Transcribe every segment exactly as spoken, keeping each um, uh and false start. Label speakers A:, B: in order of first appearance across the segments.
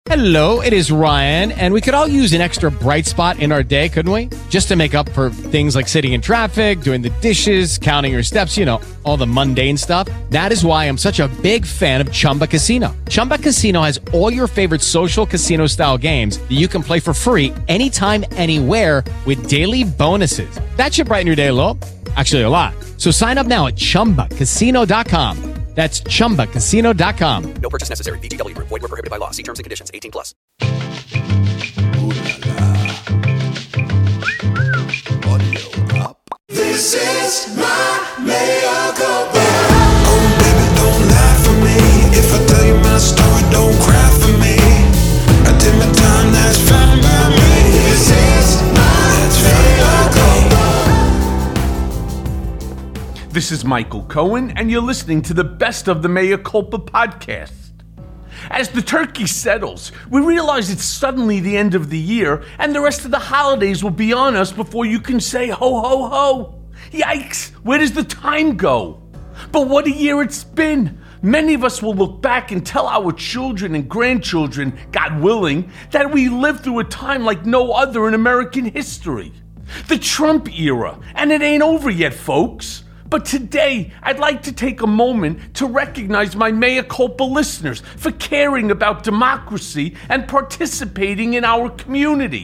A: Hello, it is Ryan, and we could all use an extra bright spot in our day, couldn't we? Just to make up for things like sitting in traffic, doing the dishes, counting your steps, you know, all the mundane stuff. That is why I'm such a big fan of Chumba Casino. Chumba Casino has all your favorite social casino-style games that you can play for free anytime, anywhere with daily bonuses. That should brighten your day a little. Actually, a lot. So sign up now at chumba casino dot com. That's chumba casino dot com.
B: No purchase necessary. V G W Group. Void where prohibited by law. See terms and conditions. eighteen plus.
C: This is my mea culpa. Oh, baby, don't lie for me. If I tell you my story, don't cry for me. I did my time, that's fine by me. This is my mea culpa.
D: This is Michael Cohen, and you're listening to the Best of the Mea Culpa podcast. As the turkey settles, we realize it's suddenly the end of the year, and the rest of the holidays will be on us before you can say ho ho ho. Yikes, where does the time go? But what a year it's been. Many of us will look back and tell our children and grandchildren, God willing, that we lived through a time like no other in American history. The Trump era, and it ain't over yet, folks. But today, I'd like to take a moment to recognize my mea culpa listeners for caring about democracy and participating in our community.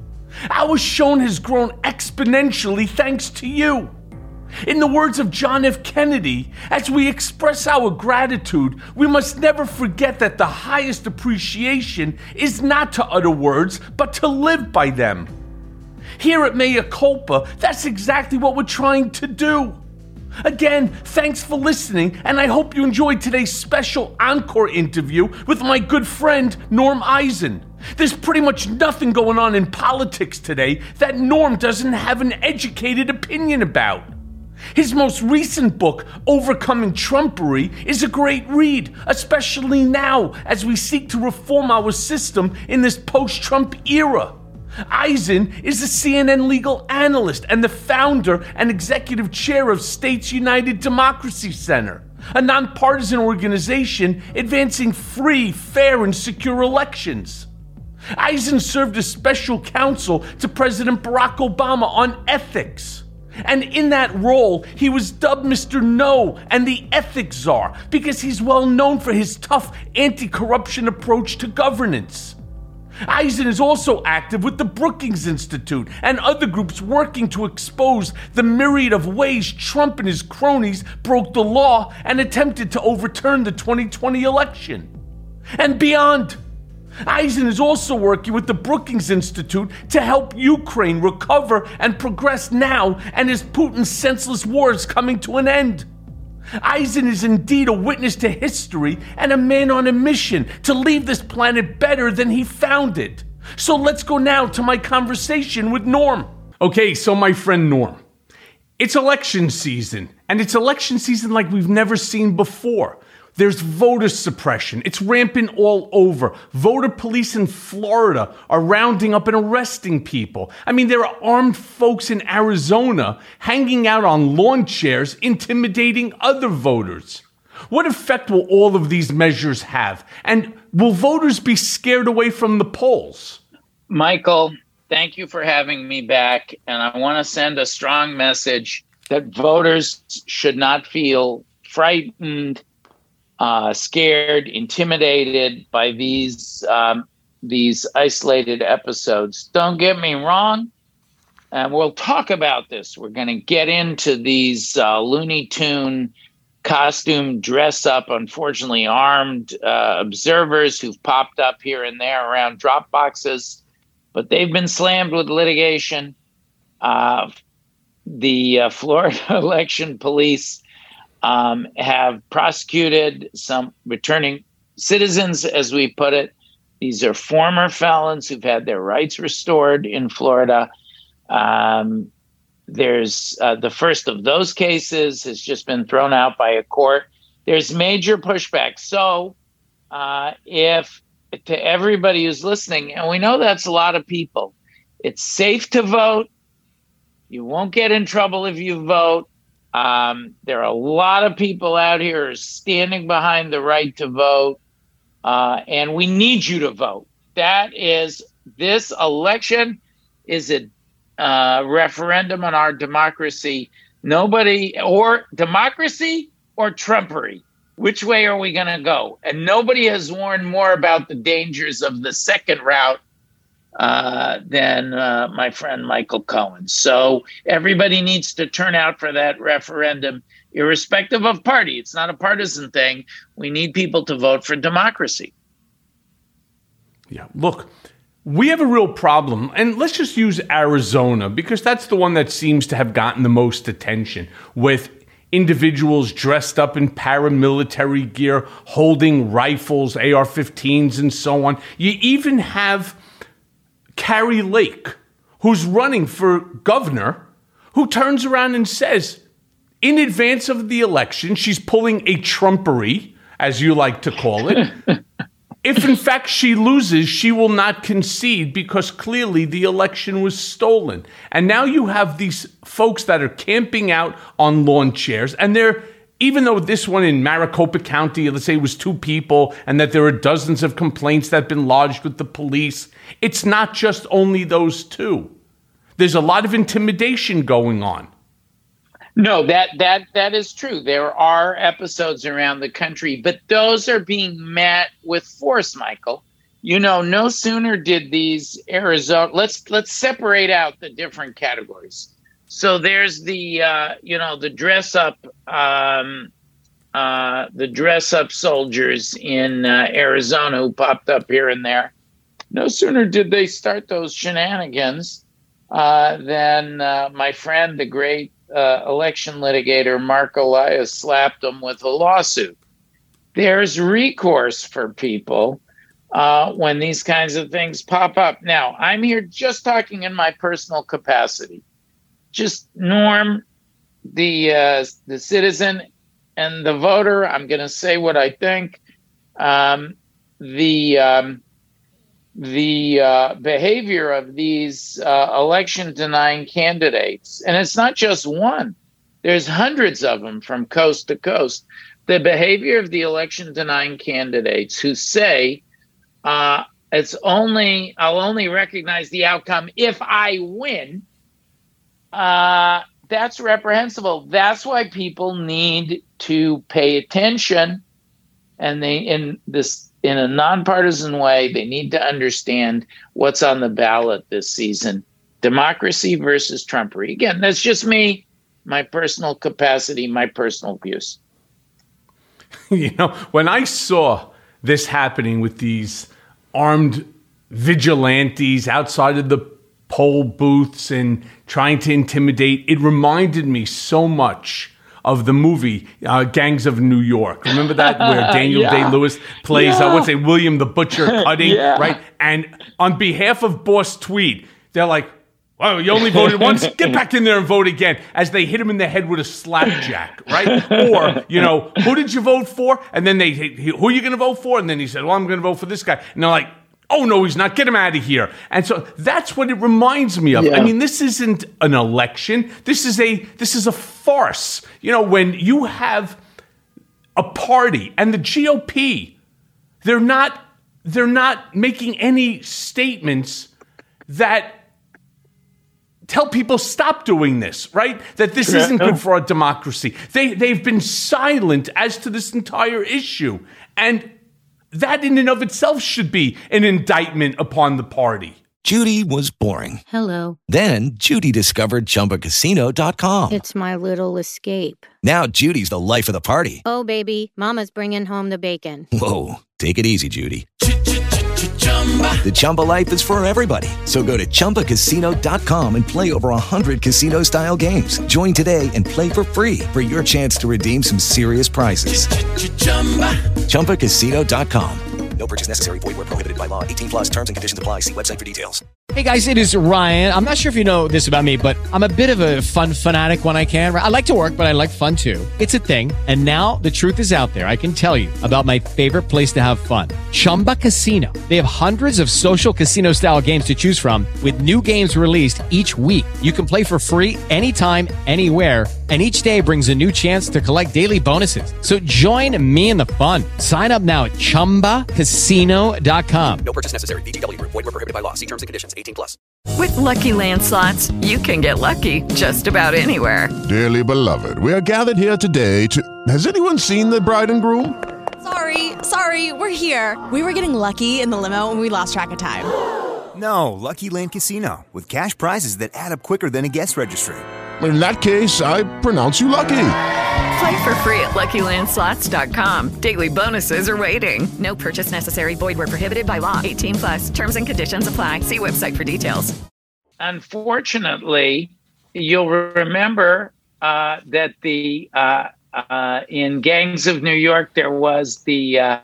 D: Our show has grown exponentially thanks to you. In the words of John F. Kennedy, as we express our gratitude, we must never forget that the highest appreciation is not to utter words, but to live by them. Here at Mea Culpa, that's exactly what we're trying to do. Again, thanks for listening, and I hope you enjoyed today's special encore interview with my good friend, Norm Eisen. There's pretty much nothing going on in politics today that Norm doesn't have an educated opinion about. His most recent book, Overcoming Trumpery, is a great read, especially now as we seek to reform our system in this post-Trump era. Eisen is a C N N legal analyst and the founder and executive chair of States United Democracy Center, a nonpartisan organization advancing free, fair, and secure elections. Eisen served as special counsel to President Barack Obama on ethics. And in that role, he was dubbed Mister No and the Ethics Czar because he's well known for his tough anti-corruption approach to governance. Eisen is also active with the Brookings Institute and other groups working to expose the myriad of ways Trump and his cronies broke the law and attempted to overturn the twenty twenty election. And beyond, Eisen is also working with the Brookings Institute to help Ukraine recover and progress now, and as Putin's senseless war is coming to an end. Eisen is indeed a witness to history and a man on a mission to leave this planet better than he found it. So let's go now to my conversation with Norm. Okay, so my friend Norm, it's election season, and it's election season like we've never seen before. There's voter suppression. It's rampant all over. Voter police in Florida are rounding up and arresting people. I mean, there are armed folks in Arizona hanging out on lawn chairs, intimidating other voters. What effect will all of these measures have? And will voters be scared away from the polls?
E: Michael, thank you for having me back. And I want to send a strong message that voters should not feel frightened, Uh, scared, intimidated by these um, these isolated episodes. Don't get me wrong, and we'll talk about this. We're going to get into these uh, Looney Tune costume dress up, unfortunately armed uh, observers who've popped up here and there around drop boxes, but they've been slammed with litigation. Uh, the uh, Florida election police Um, have prosecuted some returning citizens, as we put it. These are former felons who've had their rights restored in Florida. Um, there's uh, the first of those cases has just been thrown out by a court. There's major pushback. So uh, if to everybody who's listening, and we know that's a lot of people, it's safe to vote. You won't get in trouble if you vote. Um, there are a lot of people out here standing behind the right to vote. Uh, and we need you to vote. That is, this election is a uh, referendum on our democracy. Nobody, or democracy or Trumpery. Which way are we going to go? And nobody has warned more about the dangers of the second route uh, than uh, my friend Michael Cohen. So everybody needs to turn out for that referendum, irrespective of party. It's not a partisan thing. We need people to vote for democracy.
D: Yeah, look, we have a real problem, and let's just use Arizona, because that's the one that seems to have gotten the most attention, with individuals dressed up in paramilitary gear, holding rifles, A R fifteens, and so on. You even have Carrie Lake, who's running for governor, who turns around and says, in advance of the election, she's pulling a Trumpery, as you like to call it. If, in fact, she loses, she will not concede because clearly the election was stolen. And now you have these folks that are camping out on lawn chairs, and they're, even though this one in Maricopa County, let's say it was two people, and that there are dozens of complaints that have been lodged with the police, it's not just only those two. There's a lot of intimidation going on.
E: No, that that that is true. There are episodes around the country, but those are being met with force, Michael. You know, no sooner did these Arizona, let's let's separate out the different categories. So there's the uh, you know, the dress up um, uh, the dress up soldiers in uh, Arizona who popped up here and there. No sooner did they start those shenanigans uh, than uh, my friend, the great Uh, election litigator Mark Elias, slapped them with a lawsuit. There's recourse for people uh, when these kinds of things pop up. Now, I'm here just talking in my personal capacity. Just Norm, the uh, the citizen and the voter. I'm going to say what I think. Um, the um, the uh, behavior of these uh, election denying candidates, and it's not just one, there's hundreds of them from coast to coast. The behavior of the election denying candidates who say, uh, it's only, I'll only recognize the outcome if I win, uh, that's reprehensible. That's why people need to pay attention, and they, in this, in a nonpartisan way, they need to understand what's on the ballot this season. Democracy versus Trumpery. Again, that's just me, my personal capacity, my personal views.
D: You know, when I saw this happening with these armed vigilantes outside of the poll booths and trying to intimidate, it reminded me so much of the movie uh, Gangs of New York. Remember that? Where Daniel
E: yeah.
D: Day-Lewis plays,
E: yeah.
D: uh, what's it, William the Butcher Cutting,
E: yeah.
D: right? And on behalf of Boss Tweed, they're like, "Oh, you only voted once? Get back in there and vote again," as they hit him in the head with a slapjack, right? Or, you know, "Who did you vote for?" And then they, "Who are you going to vote for?" And then he said, "Well, I'm going to vote for this guy." And they're like, "Oh, no, he's not. Get him out of here." And so that's what it reminds me of.
E: Yeah.
D: I mean, this isn't an election. This is a this is a farce. You know, when you have a party and the G O P, they're not they're not making any statements that tell people stop doing this, right? That this
E: Yeah.
D: isn't good for our democracy. They they've been silent as to this entire issue. And that in and of itself should be an indictment upon the party.
F: Judy was boring.
G: Hello.
F: Then Judy discovered Chumba Casino dot com.
G: It's my little escape.
F: Now Judy's the life of the party.
G: Oh, baby, mama's bringing home the bacon.
F: Whoa, take it easy, Judy. The Chumba life is for everybody. So go to Chumba Casino dot com and play over one hundred casino-style games. Join today and play for free for your chance to redeem some serious prizes. Chumba Casino dot com.
B: No purchase necessary. Void where prohibited by law. eighteen plus terms and conditions apply. See website for details.
A: Hey guys, it is Ryan. I'm not sure if you know this about me, but I'm a bit of a fun fanatic when I can. I like to work, but I like fun too. It's a thing. And now the truth is out there. I can tell you about my favorite place to have fun. Chumba Casino. They have hundreds of social casino style games to choose from with new games released each week. You can play for free anytime, anywhere. And each day brings a new chance to collect daily bonuses. So join me in the fun. Sign up now at chumba casino dot com.
B: No purchase necessary. V G W. Void were prohibited by law. See terms and conditions. eighteen plus.
H: With Lucky Land Slots, you can get lucky just about anywhere.
I: Dearly beloved, we are gathered here today to... Has anyone seen the bride and groom?
J: Sorry, sorry, we're here. We were getting lucky in the limo and we lost track of time.
K: No, Lucky Land Casino, with cash prizes that add up quicker than a guest registry.
I: In that case, I pronounce you lucky.
H: Play for free at lucky land slots dot com. Daily bonuses are waiting. No purchase necessary. Void where prohibited by law. eighteen plus. Terms and conditions apply. See website for details.
E: Unfortunately, you'll remember uh, that the uh, uh, in Gangs of New York there was the uh,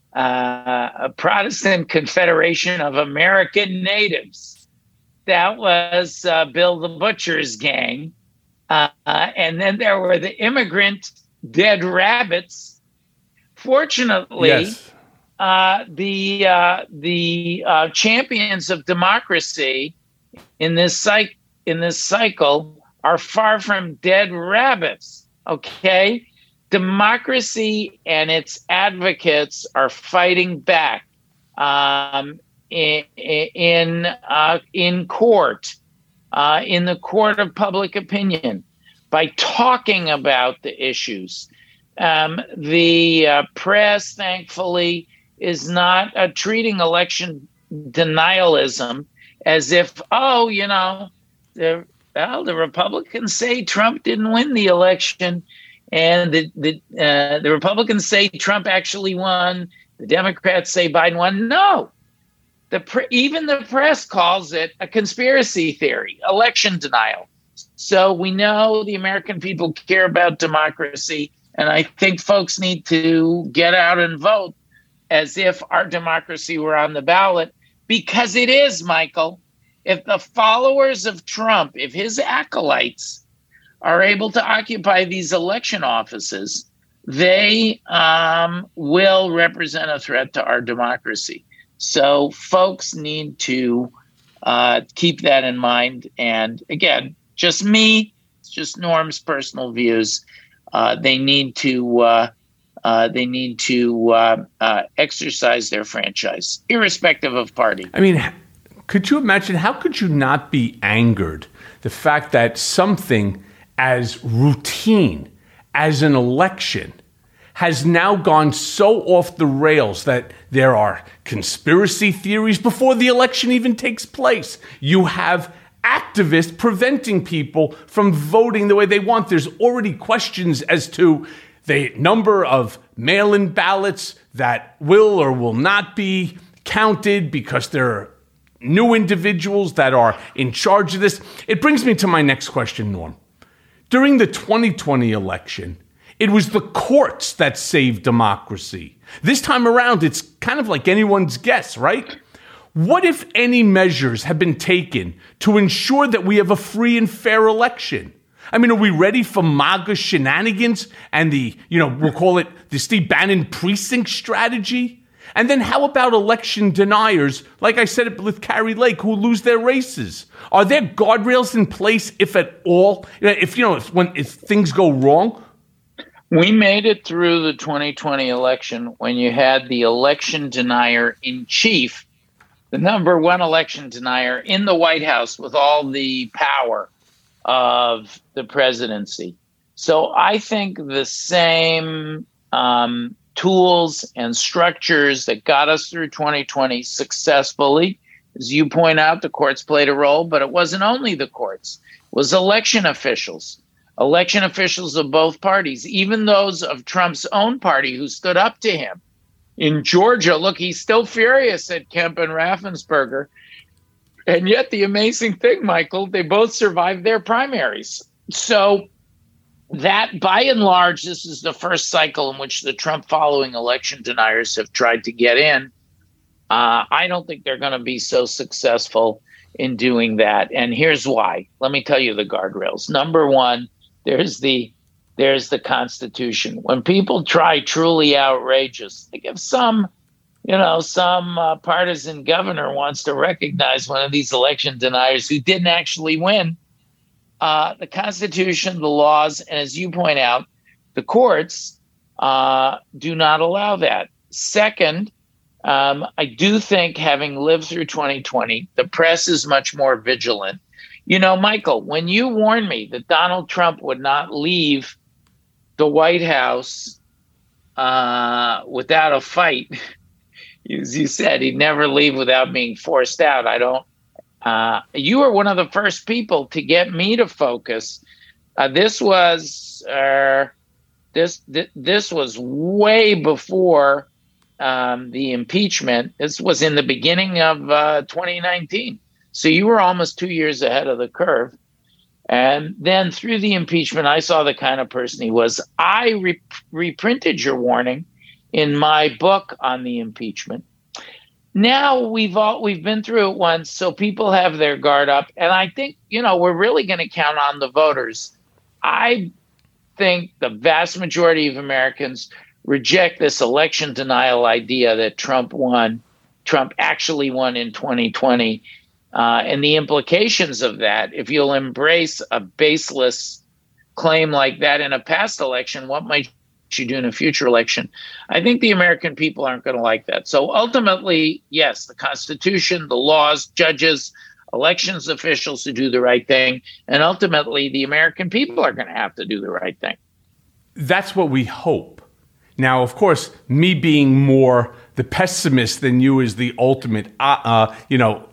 E: uh, Protestant Confederation of American Natives. That was uh, Bill the Butcher's gang. Uh, uh, and then there were the immigrant dead rabbits. Fortunately,
D: Yes.
E: uh, the uh, the uh, champions of democracy in this cycle in this cycle are far from dead rabbits. Okay, democracy and its advocates are fighting back um, in in, uh, in court. Uh, in the court of public opinion, by talking about the issues. Um, the uh, press, thankfully, is not uh, treating election denialism as if, oh, you know, the, well, the Republicans say Trump didn't win the election, and the the, uh, the Republicans say Trump actually won. The Democrats say Biden won. No. The pre- even the press calls it a conspiracy theory, election denial. So we know the American people care about democracy, and I think folks need to get out and vote as if our democracy were on the ballot, because it is, Michael. If the followers of Trump, if his acolytes are able to occupy these election offices, they um, will represent a threat to our democracy. So folks need to uh, keep that in mind. And again, just me, it's just Norm's personal views. Uh, they need to uh, uh, they need to uh, uh, exercise their franchise, irrespective of party.
D: I mean, could you imagine, how could you not be angered? The fact that something as routine as an election has now gone so off the rails that there are conspiracy theories before the election even takes place. You have activists preventing people from voting the way they want. There's already questions as to the number of mail-in ballots that will or will not be counted because there are new individuals that are in charge of this. It brings me to my next question, Norm. During the twenty twenty election, it was the courts that saved democracy. This time around, it's kind of like anyone's guess, right? What, if any, measures have been taken to ensure that we have a free and fair election? I mean, are we ready for MAGA shenanigans and the, you know, we'll call it the Steve Bannon precinct strategy? And then how about election deniers, like I said with Carrie Lake, who lose their races? Are there guardrails in place, if at all? If, you know, if, when, if things go wrong?
E: We made it through the twenty twenty election when you had the election denier in chief, the number one election denier in the White House with all the power of the presidency. So I think the same um, tools and structures that got us through twenty twenty successfully, as you point out, the courts played a role, but it wasn't only the courts, it was election officials. Election officials of both parties, even those of Trump's own party who stood up to him. In Georgia, look, he's still furious at Kemp and Raffensperger. And yet the amazing thing, Michael, they both survived their primaries. So that, by and large, this is the first cycle in which the Trump following election deniers have tried to get in. Uh, I don't think they're going to be so successful in doing that. And here's why. Let me tell you the guardrails. Number one, there's the there's the Constitution. When people try truly outrageous, like if some, you know, some uh, partisan governor wants to recognize one of these election deniers who didn't actually win, uh, the Constitution, the laws, and as you point out, the courts uh, do not allow that. Second, um, I do think, having lived through twenty twenty, the press is much more vigilant. You know, Michael, when you warned me that Donald Trump would not leave the White House uh, without a fight, as you said, he'd never leave without being forced out. I don't. Uh, you were one of the first people to get me to focus. Uh, this was uh, this th- this was way before um, the impeachment. This was in the beginning of uh, twenty nineteen. So you were almost two years ahead of the curve. And then through the impeachment, I saw the kind of person he was. I re- reprinted your warning in my book on the impeachment. Now we've all we've been through it once, so people have their guard up. And I think, you know, we're really going to count on the voters. I think the vast majority of Americans reject this election denial idea that Trump won. Trump actually won in twenty twenty. Uh, and the implications of that, if you'll embrace a baseless claim like that in a past election, what might you do in a future election? I think the American people aren't going to like that. So ultimately, yes, the Constitution, the laws, judges, elections officials who do the right thing, and ultimately the American people are going to have to do the right thing.
D: That's what we hope. Now, of course, me being more the pessimist than you is the ultimate, uh, uh, you know,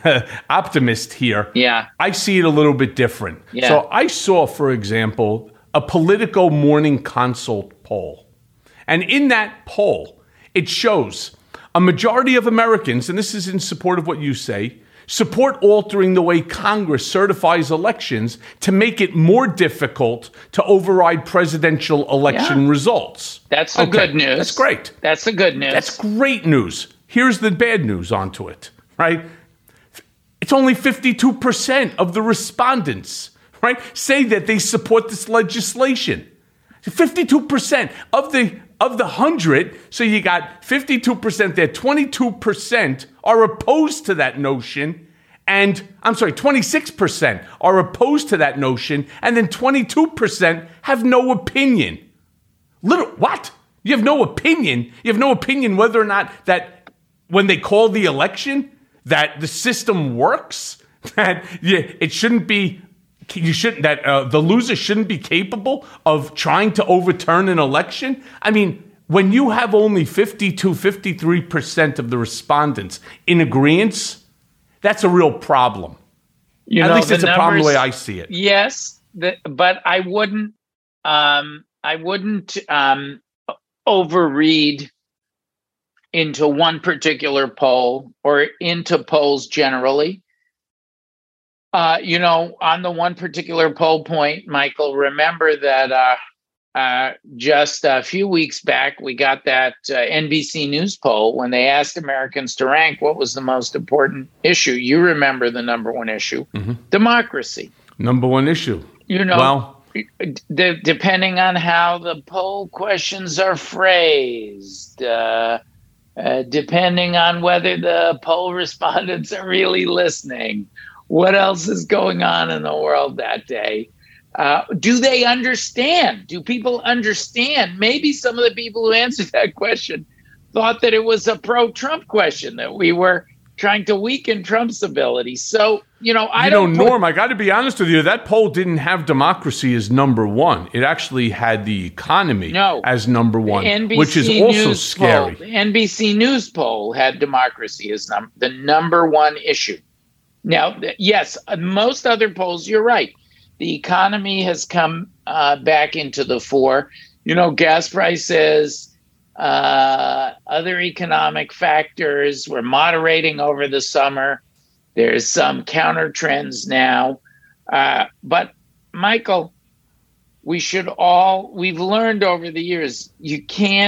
D: optimist here.
E: Yeah.
D: I see it a little bit different.
E: Yeah.
D: So I saw, for example, a Politico Morning Consult poll. And in that poll, it shows a majority of Americans, and this is in support of what you say, support altering the way Congress certifies elections to make it more difficult to override presidential election
E: Yeah.
D: results.
E: That's the
D: Okay,
E: good news.
D: That's great.
E: That's the good news.
D: That's great news. Here's the bad news onto it, right? It's only fifty-two percent of the respondents, right, say that they support this legislation. fifty-two percent of the of the one hundred, so you got fifty-two percent there, twenty-two percent are opposed to that notion, and I'm sorry, twenty-six percent are opposed to that notion, and then twenty-two percent have no opinion. Little what? You have no opinion? You have no opinion whether or not that when they call the election, that the system works, that yeah, it shouldn't be, you shouldn't, that uh, the loser shouldn't be capable of trying to overturn an election. I mean, when you have only fifty-two, fifty-three percent of the respondents in agreement, that's a real problem.
E: You
D: At
E: know,
D: least
E: the
D: it's a problem the
E: numbers-
D: way I see it.
E: Yes, the, but I wouldn't. Um, I wouldn't um, overread into one particular poll or into polls generally. Uh, you know, on the one particular poll point, Michael, remember that uh, uh, just a few weeks back, we got that uh, N B C News poll when they asked Americans to rank what was the most important issue. You remember the number one issue,
D: Mm-hmm.
E: democracy.
D: Number one issue.
E: You know,
D: Well,
E: d- depending on how the poll questions are phrased, uh, uh, depending on whether the poll respondents are really listening, what else is going on in the world that day? Uh, do they understand? Do people understand? Maybe some of the people who answered that question thought that it was a pro-Trump question, that we were trying to weaken Trump's ability. So, you know, I
D: you
E: don't
D: know,
E: put-
D: Norm, I got to be honest with you. That poll didn't have democracy as number one. It actually had the economy
E: No.
D: as number one,
E: The N B C
D: which is also
E: News
D: scary.
E: Poll, the N B C News poll had democracy as num- the number one issue. Now, th- yes, uh, most other polls, you're right. The economy has come uh, back into the fore. You know, gas prices, uh, other economic factors were moderating over the summer. There's some counter trends now. Uh, but, Michael, we should all, we've learned over the years, you can't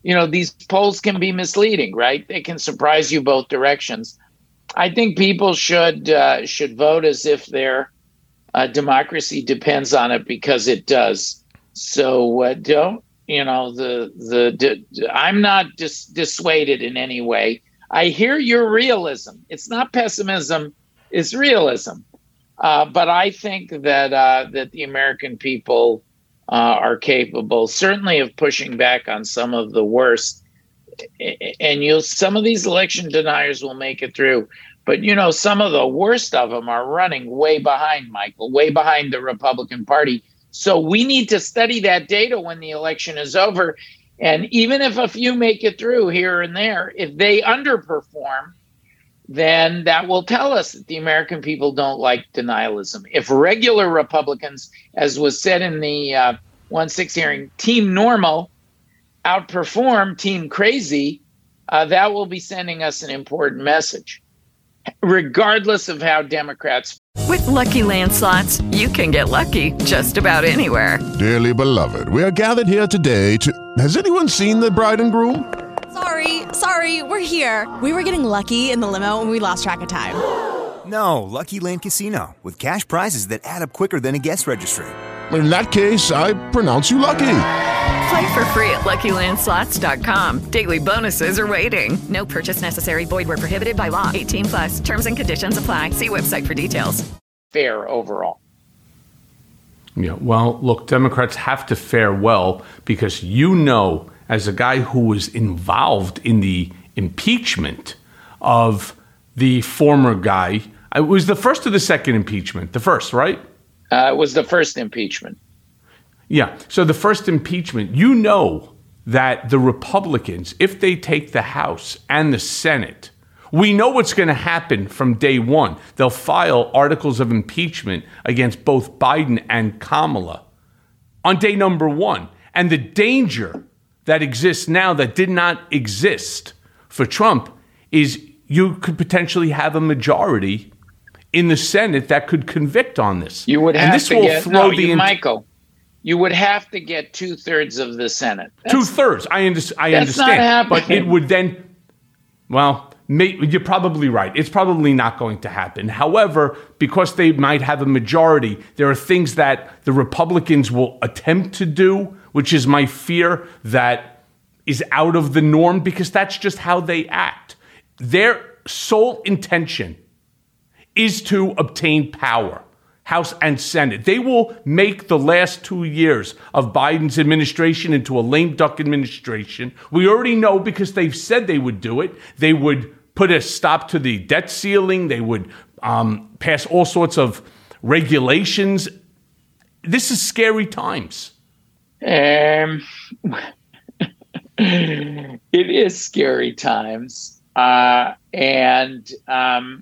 E: you know, these polls can be misleading, right? They can surprise you both directions. I think people should uh, should vote as if their uh, democracy depends on it, because it does. So uh, don't, you know, the the d- I'm not dis- dissuaded in any way. I hear your realism. It's not pessimism, it's realism. Uh, but I think that uh, that the American people uh, are capable, certainly, of pushing back on some of the worst. And you'll some of these election deniers will make it through. But, you know, some of the worst of them are running way behind, Michael, way behind the Republican Party. So we need to study that data when the election is over. And even if a few make it through here and there, if they underperform, then that will tell us that the American people don't like denialism. If regular Republicans, as was said in the uh, one six hearing, team normal, outperform team crazy, uh, that will be sending us an important message, regardless of how Democrats.
H: With Lucky Land Slots, you can get lucky just about anywhere.
I: Dearly beloved, we are gathered here today to... Has anyone seen the bride and groom?
J: Sorry, sorry, we're here. We were getting lucky in the limo and we lost track of time.
K: No, Lucky Land Casino, with cash prizes that add up quicker than a guest registry.
I: In that case, I pronounce you lucky.
H: Play for free at Lucky Land Slots dot com. Daily bonuses are waiting. No purchase necessary. Void where prohibited by law. eighteen plus. Terms and conditions apply. See website for details.
E: Fair overall.
D: Yeah, well, look, Democrats have to fare well, because you know, as a guy who was involved in the impeachment of the former guy, it was the first or the second impeachment? The first, right?
E: Uh, it was the first impeachment.
D: Yeah. So the first impeachment, you know that the Republicans, if they take the House and the Senate, we know what's going to happen from day one. They'll file articles of impeachment against both Biden and Kamala on day number one. And the danger that exists now that did not exist for Trump is you could potentially have a majority in the Senate that could convict on this.
E: You would have
D: and this
E: to
D: will
E: get,
D: throw
E: no,
D: the
E: you,
D: int-
E: Michael, you would have to get two thirds of the Senate. That's,
D: two thirds. I, under- I
E: that's
D: understand.
E: Not happening.
D: But it would then, well, may- you're probably right. It's probably not going to happen. However, because they might have a majority, there are things that the Republicans will attempt to do, which is my fear, that is out of the norm, because that's just how they act. Their sole intention is to obtain power, House and Senate. They will make the last two years of Biden's administration into a lame duck administration. We already know, because they've said they would do it. They would put a stop to the debt ceiling. They would um, pass all sorts of regulations. This is scary times.
E: Um, it is scary times. Uh, and um,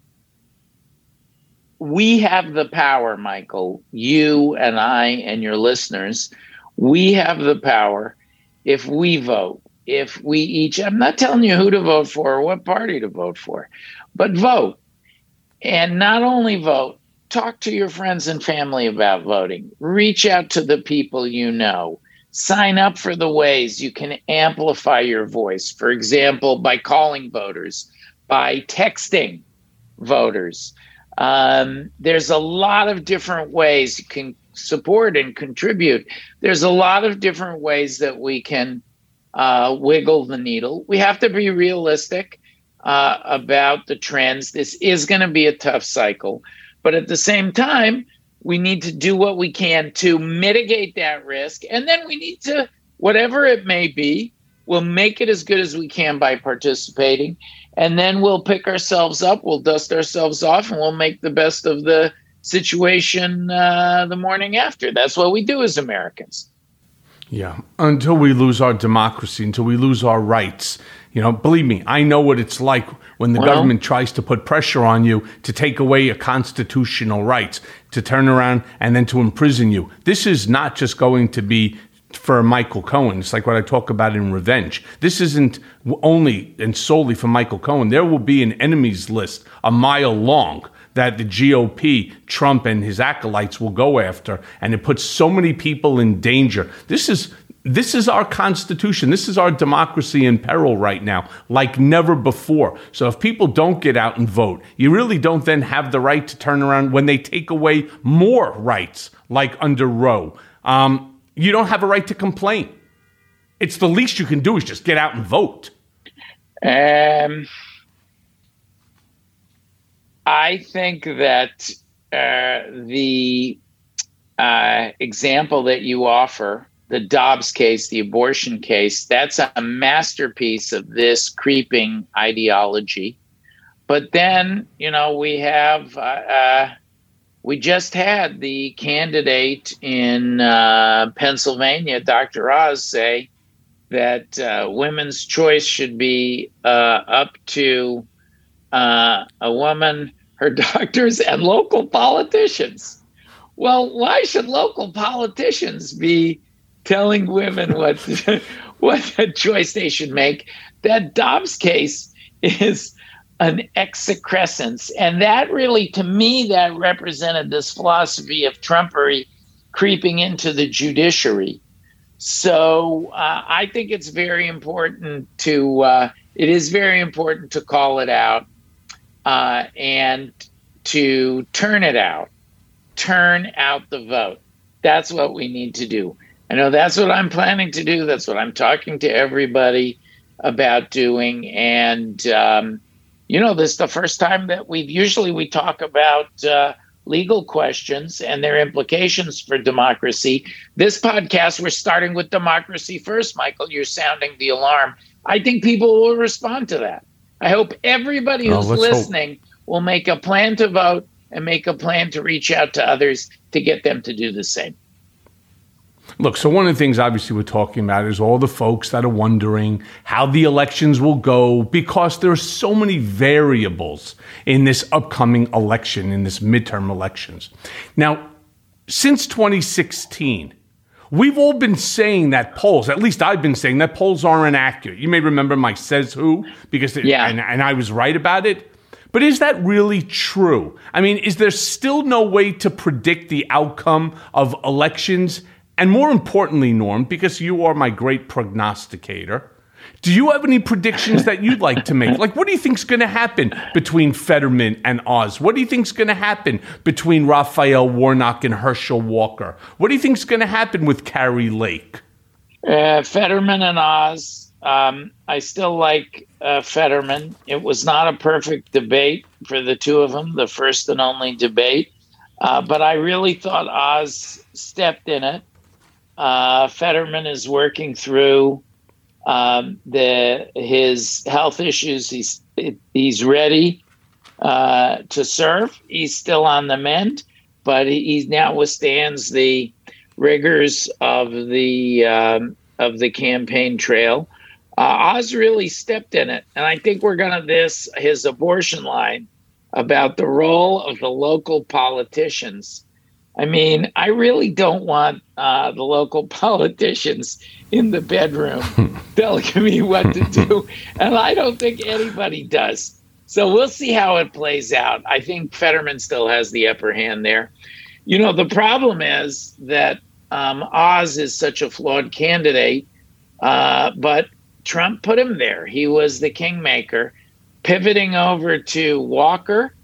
E: we have the power, Michael, you and I and your listeners, we have the power if we vote, if we each, I'm not telling you who to vote for or what party to vote for, but vote. And not only vote, talk to your friends and family about voting. Reach out to the people you know. Sign up for the ways you can amplify your voice. For example, by calling voters, by texting voters. Um, there's a lot of different ways you can support and contribute. There's a lot of different ways that we can uh, wiggle the needle. We have to be realistic uh, about the trends. This is going to be a tough cycle. But at the same time, we need to do what we can to mitigate that risk. And then we need to, whatever it may be, we'll make it as good as we can by participating. And then we'll pick ourselves up, we'll dust ourselves off, and we'll make the best of the situation uh, the morning after. That's what we do as Americans.
D: Yeah, until we lose our democracy, until we lose our rights. You know, believe me, I know what it's like when the well, government tries to put pressure on you to take away your constitutional rights, to turn around and then to imprison you. This is not just going to be for Michael Cohen. It's like what I talk about in Revenge. This isn't only and solely for Michael Cohen. There will be an enemies list a mile long that the G O P, Trump and his acolytes will go after, and it puts so many people in danger. This is this is our Constitution. This is our democracy in peril right now, like never before. So if people don't get out and vote, you really don't then have the right to turn around when they take away more rights, like under Roe. Um, you don't have a right to complain. It's the least you can do is just get out and vote.
E: Um, I think that uh, the uh, example that you offer, the Dobbs case, the abortion case, that's a masterpiece of this creeping ideology. But then, you know, we have, uh, uh, we just had the candidate in uh, Pennsylvania, Doctor Oz, say that uh, women's choice should be uh, up to uh, a woman, her doctors, and local politicians. Well, why should local politicians be telling women what what choice they should make? That Dobbs case is an excrescence. And that really, to me, that represented this philosophy of Trumpery creeping into the judiciary. So uh, I think it's very important to, uh, it is very important to call it out uh, and to turn it out, turn out the vote. That's what we need to do. I know that's what I'm planning to do. That's what I'm talking to everybody about doing. And, um, you know, this is the first time that we've usually we talk about uh, legal questions and their implications for democracy. This podcast, we're starting with democracy first, Michael. You're sounding the alarm. I think people will respond to that. I hope everybody who's
D: oh,
E: listening hope. will make a plan to vote and make a plan to reach out to others to get them to do the same.
D: Look, so one of the things obviously we're talking about is all the folks that are wondering how the elections will go because there are so many variables in this upcoming election, in this midterm elections. Now, since twenty sixteen, we've all been saying that polls, at least I've been saying that polls are inaccurate. You may remember my Says Who, because it,
E: yeah.
D: and, and I was right about it. But is that really true? I mean, is there still no way to predict the outcome of elections? And more importantly, Norm, because you are my great prognosticator, do you have any predictions that you'd like to make? Like, what do you think's going to happen between Fetterman and Oz? What do you think's going to happen between Raphael Warnock and Herschel Walker? What do you think's going to happen with Kari Lake?
E: Uh, Fetterman and Oz. Um, I still like uh, Fetterman. It was not a perfect debate for the two of them, the first and only debate. Uh, but I really thought Oz stepped in it. Uh, Fetterman is working through um, the his health issues. He's he's ready uh, to serve. He's still on the mend, but he, he now withstands the rigors of the um, of the campaign trail. Uh, Oz really stepped in it, and I think we're going to this his abortion line about the role of the local politicians. I mean, I really don't want uh, the local politicians in the bedroom telling me what to do. And I don't think anybody does. So we'll see how it plays out. I think Fetterman still has the upper hand there. You know, the problem is that um, Oz is such a flawed candidate, uh, but Trump put him there. He was the kingmaker. Pivoting over to Walker,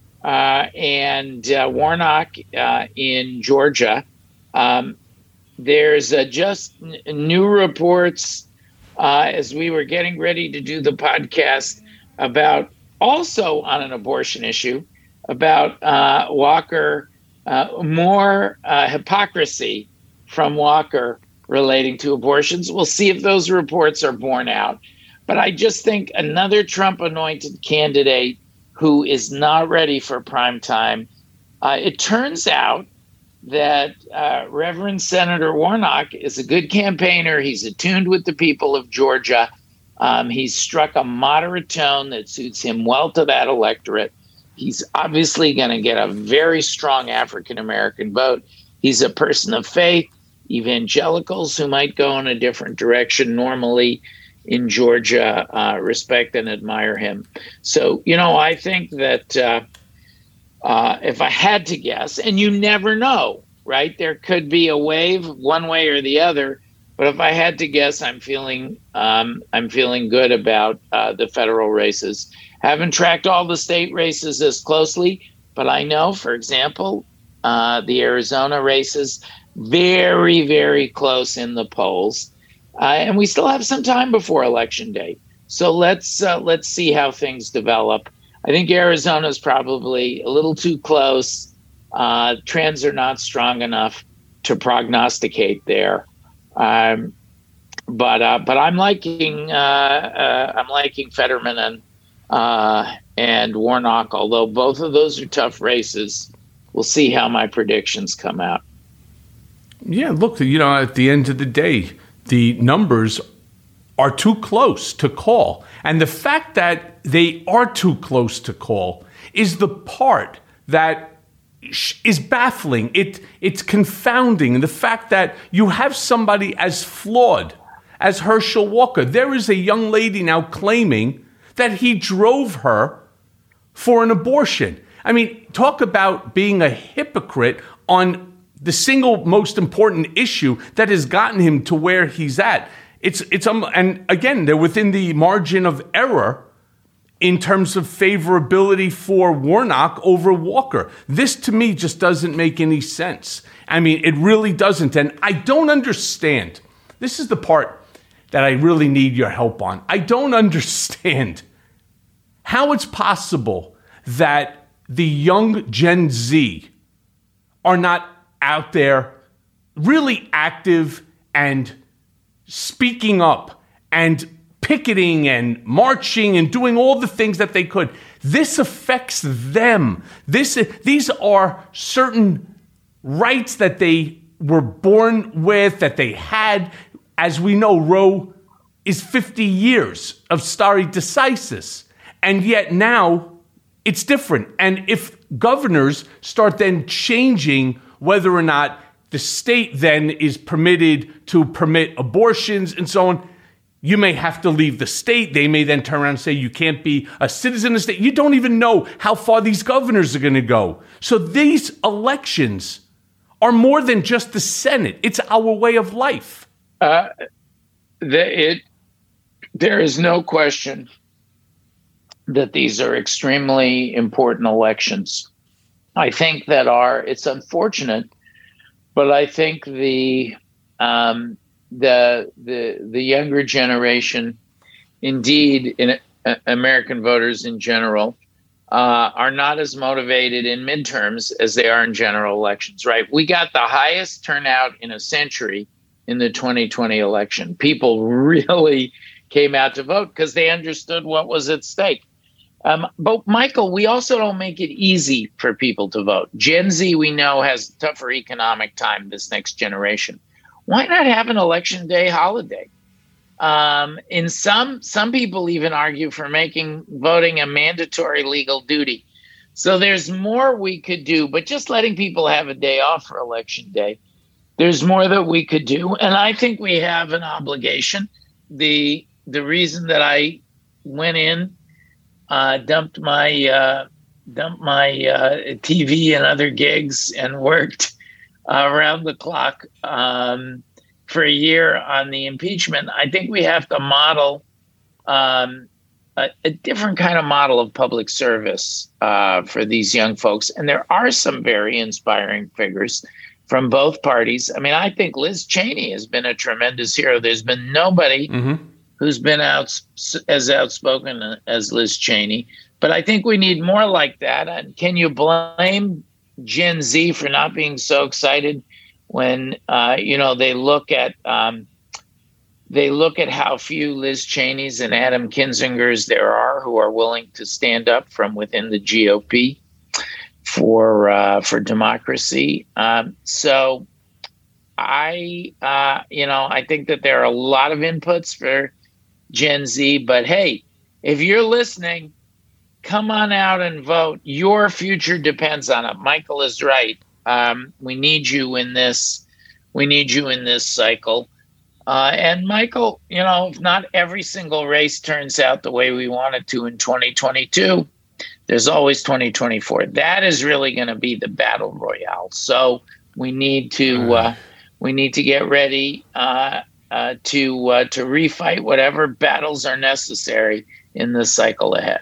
E: Uh, and uh, Warnock uh, in Georgia. Um, there's uh, just n- new reports uh, as we were getting ready to do the podcast about also on an abortion issue about uh, Walker, uh, more uh, hypocrisy from Walker relating to abortions. We'll see if those reports are borne out. But I just think another Trump anointed candidate who is not ready for prime time. Uh, it turns out that uh, Reverend Senator Warnock is a good campaigner. He's attuned with the people of Georgia. Um, he's struck a moderate tone that suits him well to that electorate. He's obviously going to get a very strong African-American vote. He's a person of faith. Evangelicals who might go in a different direction normally in Georgia uh, respect and admire him. So, you know, I think that uh, uh, if I had to guess, and you never know, right? There could be a wave one way or the other, But if I had to guess, I'm feeling um, I'm feeling good about uh, the federal races. Haven't tracked all the state races as closely, but I know, for example, uh, the Arizona races, very, very close in the polls. Uh, and we still have some time before Election Day. So let's uh, let's see how things develop. I think Arizona is probably a little too close. Uh, trends are not strong enough to prognosticate there. Um, but uh, but I'm liking uh, uh, I'm liking Fetterman and uh, and Warnock. Although both of those are tough races, we'll see how my predictions come out.
D: Yeah, look, you know, at the end of the day, the numbers are too close to call, and the fact that they are too close to call is the part that is baffling. It it's confounding. And the fact that you have somebody as flawed as Herschel Walker. There is a young lady now claiming that he drove her for an abortion. I mean, talk about being a hypocrite on the single most important issue that has gotten him to where he's at. It's it's um, and again, they're within the margin of error in terms of favorability for Warnock over Walker. This, to me, just doesn't make any sense. I mean, it really doesn't. And I don't understand. This is the part that I really need your help on. I don't understand how it's possible that the young Gen Z are not out there really active and speaking up and picketing and marching and doing all the things that they could. This affects them. This, these are certain rights that they were born with, that they had. As we know, Roe is fifty years of stare decisis. And yet now it's different. And if governors start then changing whether or not the state then is permitted to permit abortions and so on, you may have to leave the state. They may then turn around and say you can't be a citizen of the state. You don't even know how far these governors are going to go. So these elections are more than just the Senate. It's our way of life.
E: Uh, the, it, there is no question that these are extremely important elections. I think that are, it's unfortunate, but I think the um, the the the younger generation, indeed, in uh, American voters in general, uh, are not as motivated in midterms as they are in general elections. Right? We got the highest turnout in a century in the twenty twenty election. People really came out to vote because they understood what was at stake. Um, but Michael, we also don't make it easy for people to vote. Gen Z, we know, has a tougher economic time this next generation. Why not have an election day holiday? Um, in some, some people even argue for making voting a mandatory legal duty. So there's more we could do, but just letting people have a day off for election day, there's more that we could do. And I think we have an obligation. The, the reason that I went in, uh, dumped my, uh, dumped my uh, T V and other gigs and worked Uh, around the clock um, for a year on the impeachment, I think we have to model um, a, a different kind of model of public service uh, for these young folks. And there are some very inspiring figures from both parties. I mean, I think Liz Cheney has been a tremendous hero. There's been nobody mm-hmm. who's been out, as outspoken as Liz Cheney. But I think we need more like that. And can you blame Gen Z for not being so excited when uh, you know they look at um, they look at how few Liz Cheneys and Adam Kinzingers there are who are willing to stand up from within the G O P for uh, for democracy. Um, so I uh, you know I think that there are a lot of inputs for Gen Z, but hey, if you're listening, come on out and vote. Your future depends on it. Michael is right. Um, we need you in this. We need you in this cycle. Uh, and Michael, you know, if not every single race turns out the way we want it to in twenty twenty-two, there's always twenty twenty-four. That is really going to be the battle royale. So we need to uh, we need to get ready. Uh, uh, to uh, to refight whatever battles are necessary in this cycle ahead.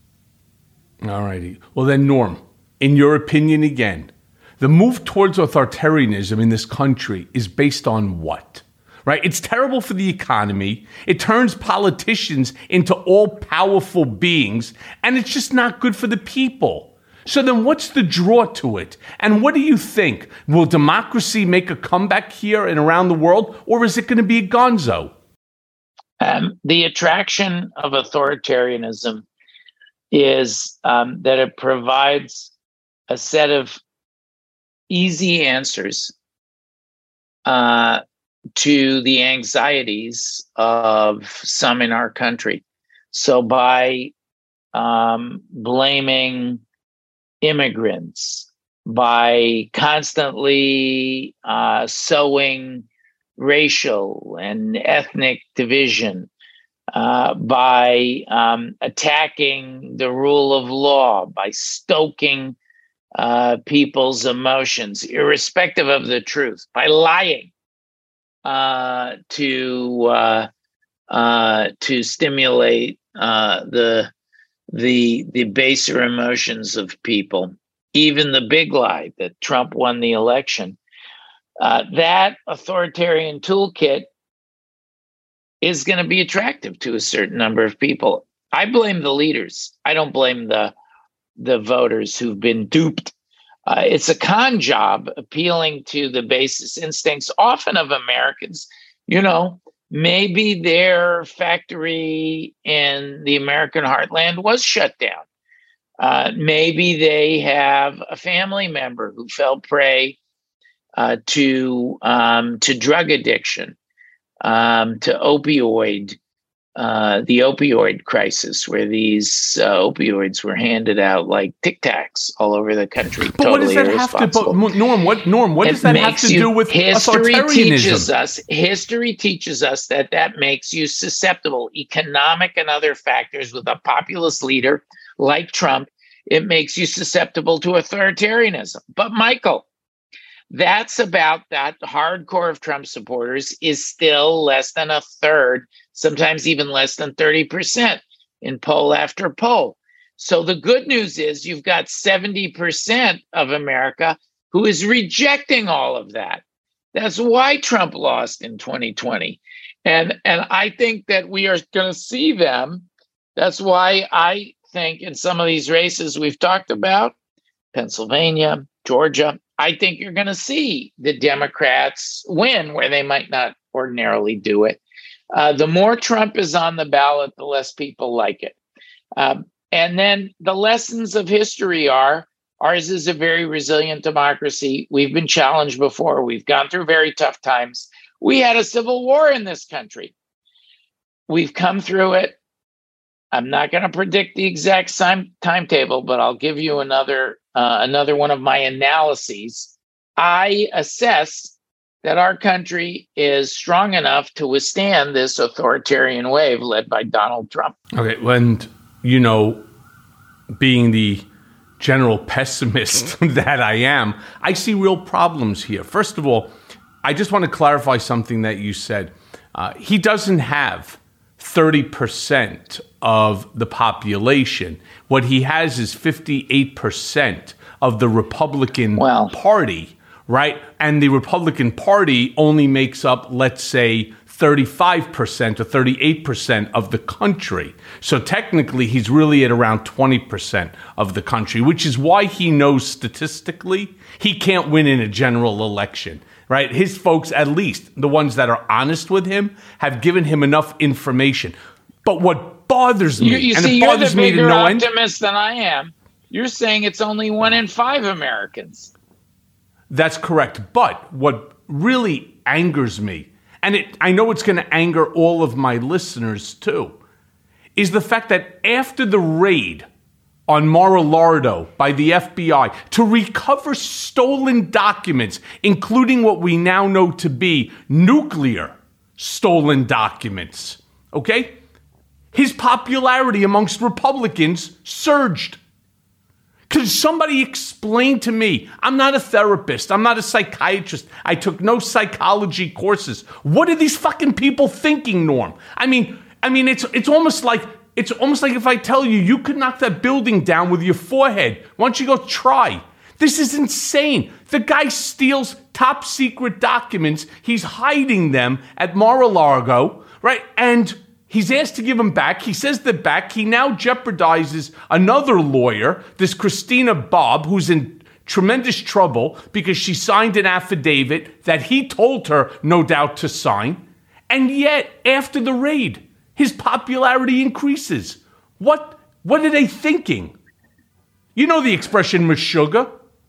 D: All righty. Well, then, Norm, in your opinion again, the move towards authoritarianism in this country is based on what? Right? It's terrible for the economy. It turns politicians into all-powerful beings, and it's just not good for the people. So then what's the draw to it? And what do you think? Will democracy make a comeback here and around the world, or is it going to be a gonzo?
E: Um, the attraction of authoritarianism is um, that it provides a set of easy answers uh, to the anxieties of some in our country. So by um, blaming immigrants, by constantly uh, sowing racial and ethnic division, uh, by um, attacking the rule of law, by stoking uh, people's emotions, irrespective of the truth, by lying uh, to uh, uh, to stimulate uh, the the the baser emotions of people. Even the big lie that Trump won the election. Uh, that authoritarian toolkit is going to be attractive to a certain number of people. I blame the leaders. I don't blame the the voters who've been duped. Uh, it's a con job appealing to the basest instincts, often of Americans. You know, maybe their factory in the American heartland was shut down. Uh, maybe they have a family member who fell prey uh, to um, to drug addiction, um, to opioid, uh, the opioid crisis, where these uh, opioids were handed out like Tic Tacs all over the country.
D: But
E: totally
D: what does that have to? But Norm, what Norm? What
E: it
D: does that have to
E: you,
D: do with
E: history?
D: authoritarianism?
E: Teaches us. History teaches us that that makes you susceptible. Economic and other factors with a populist leader like Trump. It makes you susceptible to authoritarianism. But Michael, that's about that hardcore of Trump supporters is still less than a third, sometimes even less than thirty percent in poll after poll. So the good news is you've got seventy percent of America who is rejecting all of that. That's why Trump lost in twenty twenty. And, and I think that we are going to see them. That's why I think in some of these races we've talked about, Pennsylvania, Georgia, I think you're going to see the Democrats win where they might not ordinarily do it. Uh, the more Trump is on the ballot, the less people like it. Um, and then the lessons of history are, ours is a very resilient democracy. We've been challenged before. We've gone through very tough times. We had a civil war in this country. We've come through it. I'm not going to predict the exact time, timetable, but I'll give you another uh, another one of my analyses. I assess that our country is strong enough to withstand this authoritarian wave led by Donald Trump.
D: Okay, and, you know, being the general pessimist that I am, I see real problems here. First of all, I just want to clarify something that you said. Uh, he doesn't have thirty percent of the population. What he has is fifty-eight percent of the Republican
E: well,
D: Party, right? And the Republican Party only makes up, let's say, thirty-five percent or thirty-eight percent of the country. So technically, he's really at around twenty percent of the country, which is why he knows statistically he can't win in a general election. Right? His folks, at least the ones that are honest with him, have given him enough information. But what bothers me,
E: you, you
D: and
E: see,
D: it bothers
E: you're the
D: me to
E: bigger
D: no end,
E: optimist than I am. You're saying it's only one in five Americans.
D: That's correct. But what really angers me, and it, I know it's going to anger all of my listeners too, is the fact that after the raid on Mar-a-Lago by the F B I to recover stolen documents, including what we now know to be nuclear stolen documents, okay? His popularity amongst Republicans surged. Could somebody explain to me? I'm not a therapist. I'm not a psychiatrist. I took no psychology courses. What are these fucking people thinking, Norm? I mean, I mean, it's it's almost like it's almost like if I tell you you could knock that building down with your forehead. Why don't you go try? This is insane. The guy steals top secret documents. He's hiding them at Mar-a-Lago, right? And he's asked to give them back. He says they're back. He now jeopardizes another lawyer, this Christina Bobb, who's in tremendous trouble because she signed an affidavit that he told her, no doubt, to sign. And yet, after the raid, his popularity increases. What, what are they thinking? You know the expression, Meshuggah?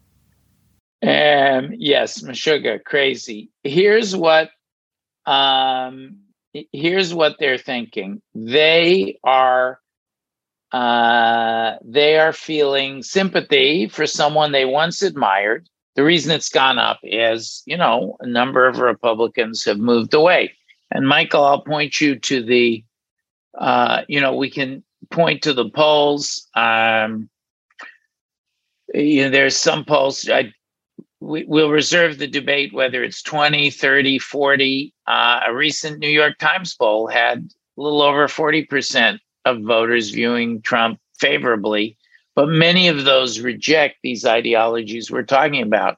E: Um, yes, Meshuggah, crazy. Here's what, um, here's what they're thinking. They are, uh, they are feeling sympathy for someone they once admired. The reason it's gone up is, you know, a number of Republicans have moved away. And Michael, I'll point you to the, uh, you know, we can point to the polls. Um, you know, there's some polls. I, we, we'll reserve the debate whether it's twenty, thirty, forty. Uh, a recent New York Times poll had a little over forty percent of voters viewing Trump favorably, but many of those reject these ideologies we're talking about.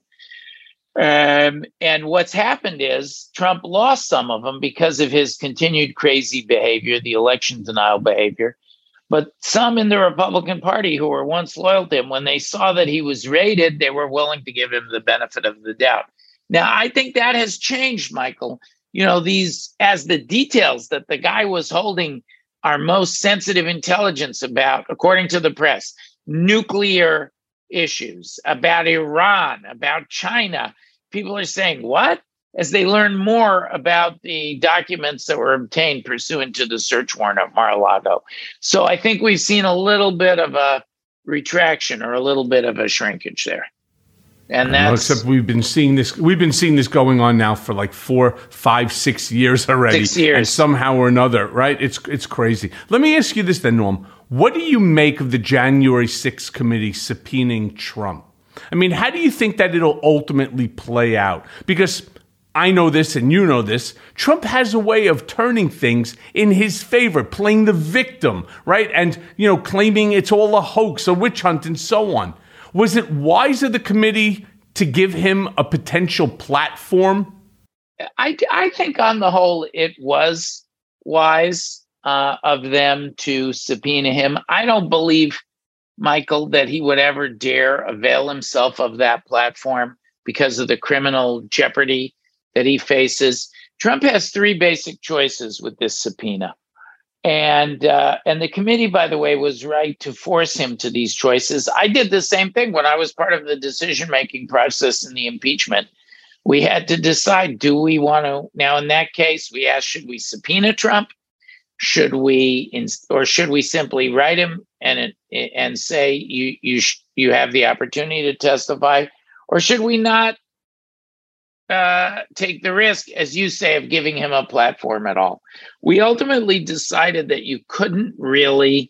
E: Um, and what's happened is Trump lost some of them because of his continued crazy behavior, the election denial behavior. But some in the Republican Party who were once loyal to him, when they saw that he was raided, they were willing to give him the benefit of the doubt. Now, I think that has changed, Michael. You know, these, as the details that the guy was holding our most sensitive intelligence about, according to the press, nuclear issues, about Iran, about China. People are saying, what? As they learn more about the documents that were obtained pursuant to the search warrant at Mar-a-Lago. So I think we've seen a little bit of a retraction or a little bit of a shrinkage there. And that's,
D: well, except we've been seeing this. We've been seeing this going on now for like four, five, six years already.
E: Six years,
D: and somehow or another, right? It's it's crazy. Let me ask you this then, Norm. What do you make of the January sixth committee subpoenaing Trump? I mean, how do you think that it'll ultimately play out? Because I know this and you know this. Trump has a way of turning things in his favor, playing the victim, right? And, you know, claiming it's all a hoax, a witch hunt, and so on. Was it wise of the committee to give him a potential platform?
E: I, I think on the whole, it was wise uh, of them to subpoena him. I don't believe, Michael, that he would ever dare avail himself of that platform because of the criminal jeopardy that he faces. Trump has three basic choices with this subpoena. And uh, and the committee, by the way, was right to force him to these choices. I did the same thing when I was part of the decision-making process in the impeachment. We had to decide, do we want to, now in that case, we asked, should we subpoena Trump? Should we, or should we simply write him and and say, you, you, you have the opportunity to testify? Or should we not uh, take the risk, as you say, of giving him a platform at all? We ultimately decided that you couldn't really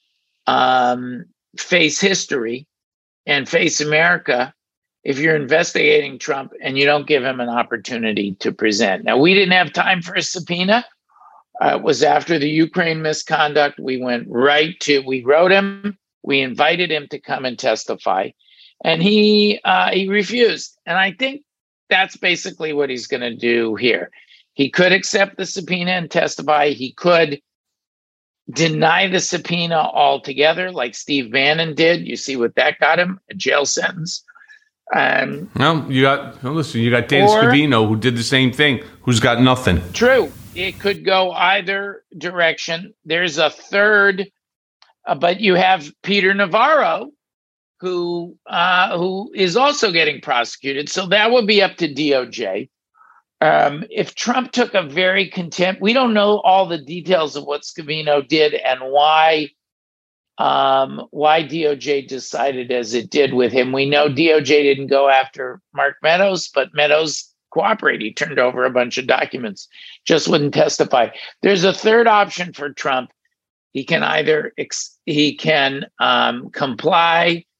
E: um, face history and face America if you're investigating Trump and you don't give him an opportunity to present. Now, we didn't have time for a subpoena. Uh, it was after the Ukraine misconduct. We went right to, we wrote him, we invited him to come and testify, and he uh, he refused. And I think that's basically what he's going to do here. He could accept the subpoena and testify. He could deny the subpoena altogether, like Steve Bannon did. You see what that got him, a jail sentence. Um,
D: no, you got, well, listen, you got Dan or, Scavino, who did the same thing, who's got nothing.
E: True. It could go either direction. There's a third, uh, but you have Peter Navarro, who uh, who is also getting prosecuted. So that would be up to D O J. Um, if Trump took a very contempt, we don't know all the details of what Scavino did and why um, why D O J decided as it did with him. We know D O J didn't go after Mark Meadows, but Meadows cooperated. He turned over a bunch of documents, just wouldn't testify. There's a third option for Trump. He can either ex- he can um, comply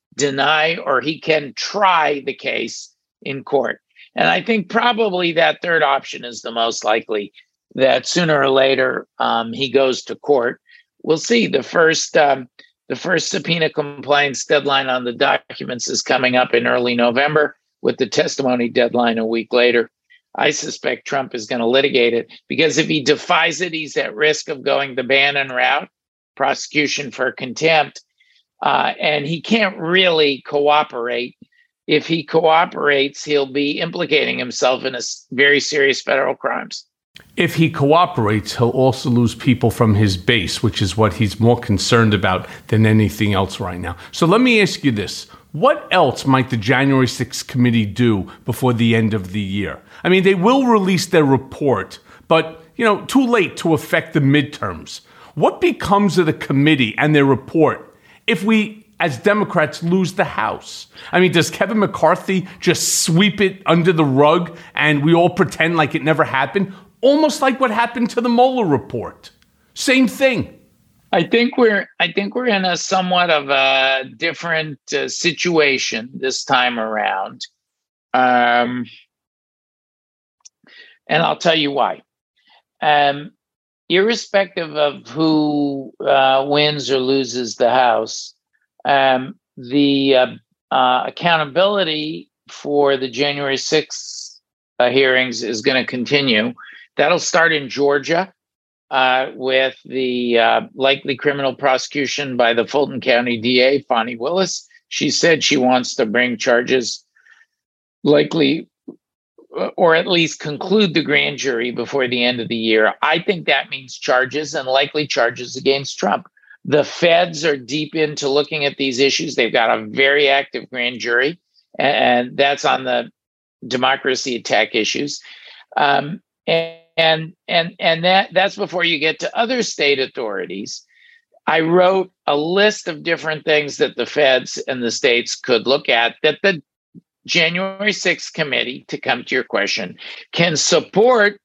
E: deny or he can try the case in court. And I think probably that third option is the most likely, that sooner or later um, he goes to court. We'll see. The first um, the first subpoena compliance deadline on the documents is coming up in early November, with the testimony deadline a week later. I suspect Trump is going to litigate it, because if he defies it, he's at risk of going the Bannon route, prosecution for contempt, uh, and he can't really cooperate. If he cooperates, he'll be implicating himself in a s- very serious federal crimes.
D: If he cooperates, he'll also lose people from his base, which is what he's more concerned about than anything else right now. So let me ask you this. What else might the January sixth committee do before the end of the year? I mean, they will release their report, but, you know, too late to affect the midterms. What becomes of the committee and their report if we, as Democrats, lose the House? I mean, does Kevin McCarthy just sweep it under the rug and we all pretend like it never happened? Almost like what happened to the Mueller report. Same thing.
E: I think we're I think we're in a somewhat of a different uh, situation this time around. Um, and I'll tell you why. Um, irrespective of who uh, wins or loses the House, um, the uh, uh, accountability for the January sixth uh, hearings is going to continue. That'll start in Georgia uh, with the uh, likely criminal prosecution by the Fulton County D A, Fani Willis. She said she wants to bring charges, likely, or at least conclude the grand jury before the end of the year. I think that means charges, and likely charges against Trump. The feds are deep into looking at these issues. They've got a very active grand jury, and that's on the democracy attack issues. Um, and and and and that that's before you get to other state authorities. I wrote a list of different things that the feds and the states could look at that the January sixth committee, to come to your question, can support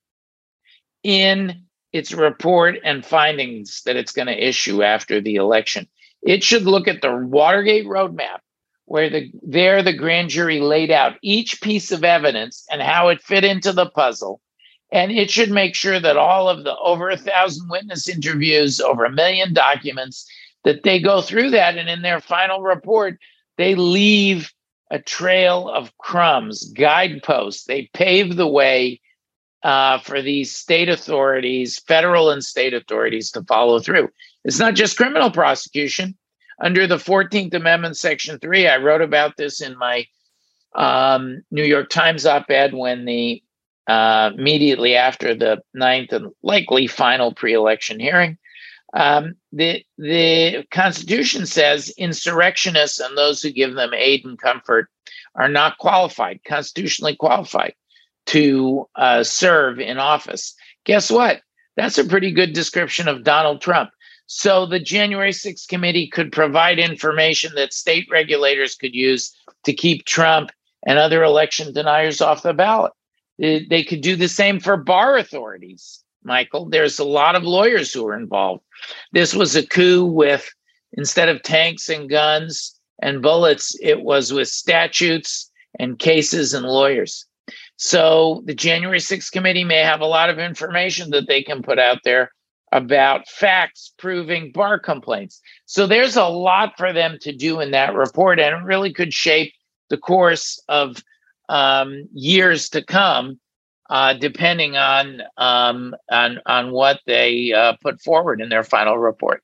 E: in its report and findings that it's going to issue after the election. It should look at the Watergate roadmap, where the there the grand jury laid out each piece of evidence and how it fit into the puzzle. And it should make sure that all of the over a thousand witness interviews, over a million documents, that they go through that. And in their final report, they leave a trail of crumbs, guideposts. They pave the way uh, for these state authorities, federal and state authorities, to follow through. It's not just criminal prosecution. Under the fourteenth Amendment, Section three, I wrote about this in my um, New York Times op-ed when the Uh, immediately after the ninth and likely final pre-election hearing. Um, the, the Constitution says insurrectionists and those who give them aid and comfort are not qualified, constitutionally qualified, to uh, serve in office. Guess what? That's a pretty good description of Donald Trump. So the January sixth committee could provide information that state regulators could use to keep Trump and other election deniers off the ballot. They could do the same for bar authorities, Michael. There's a lot of lawyers who are involved. This was a coup with, instead of tanks and guns and bullets, it was with statutes and cases and lawyers. So the January sixth committee may have a lot of information that they can put out there about facts proving bar complaints. So there's a lot for them to do in that report, and it really could shape the course of Um, years to come, uh, depending on um, on on what they uh, put forward in their final report.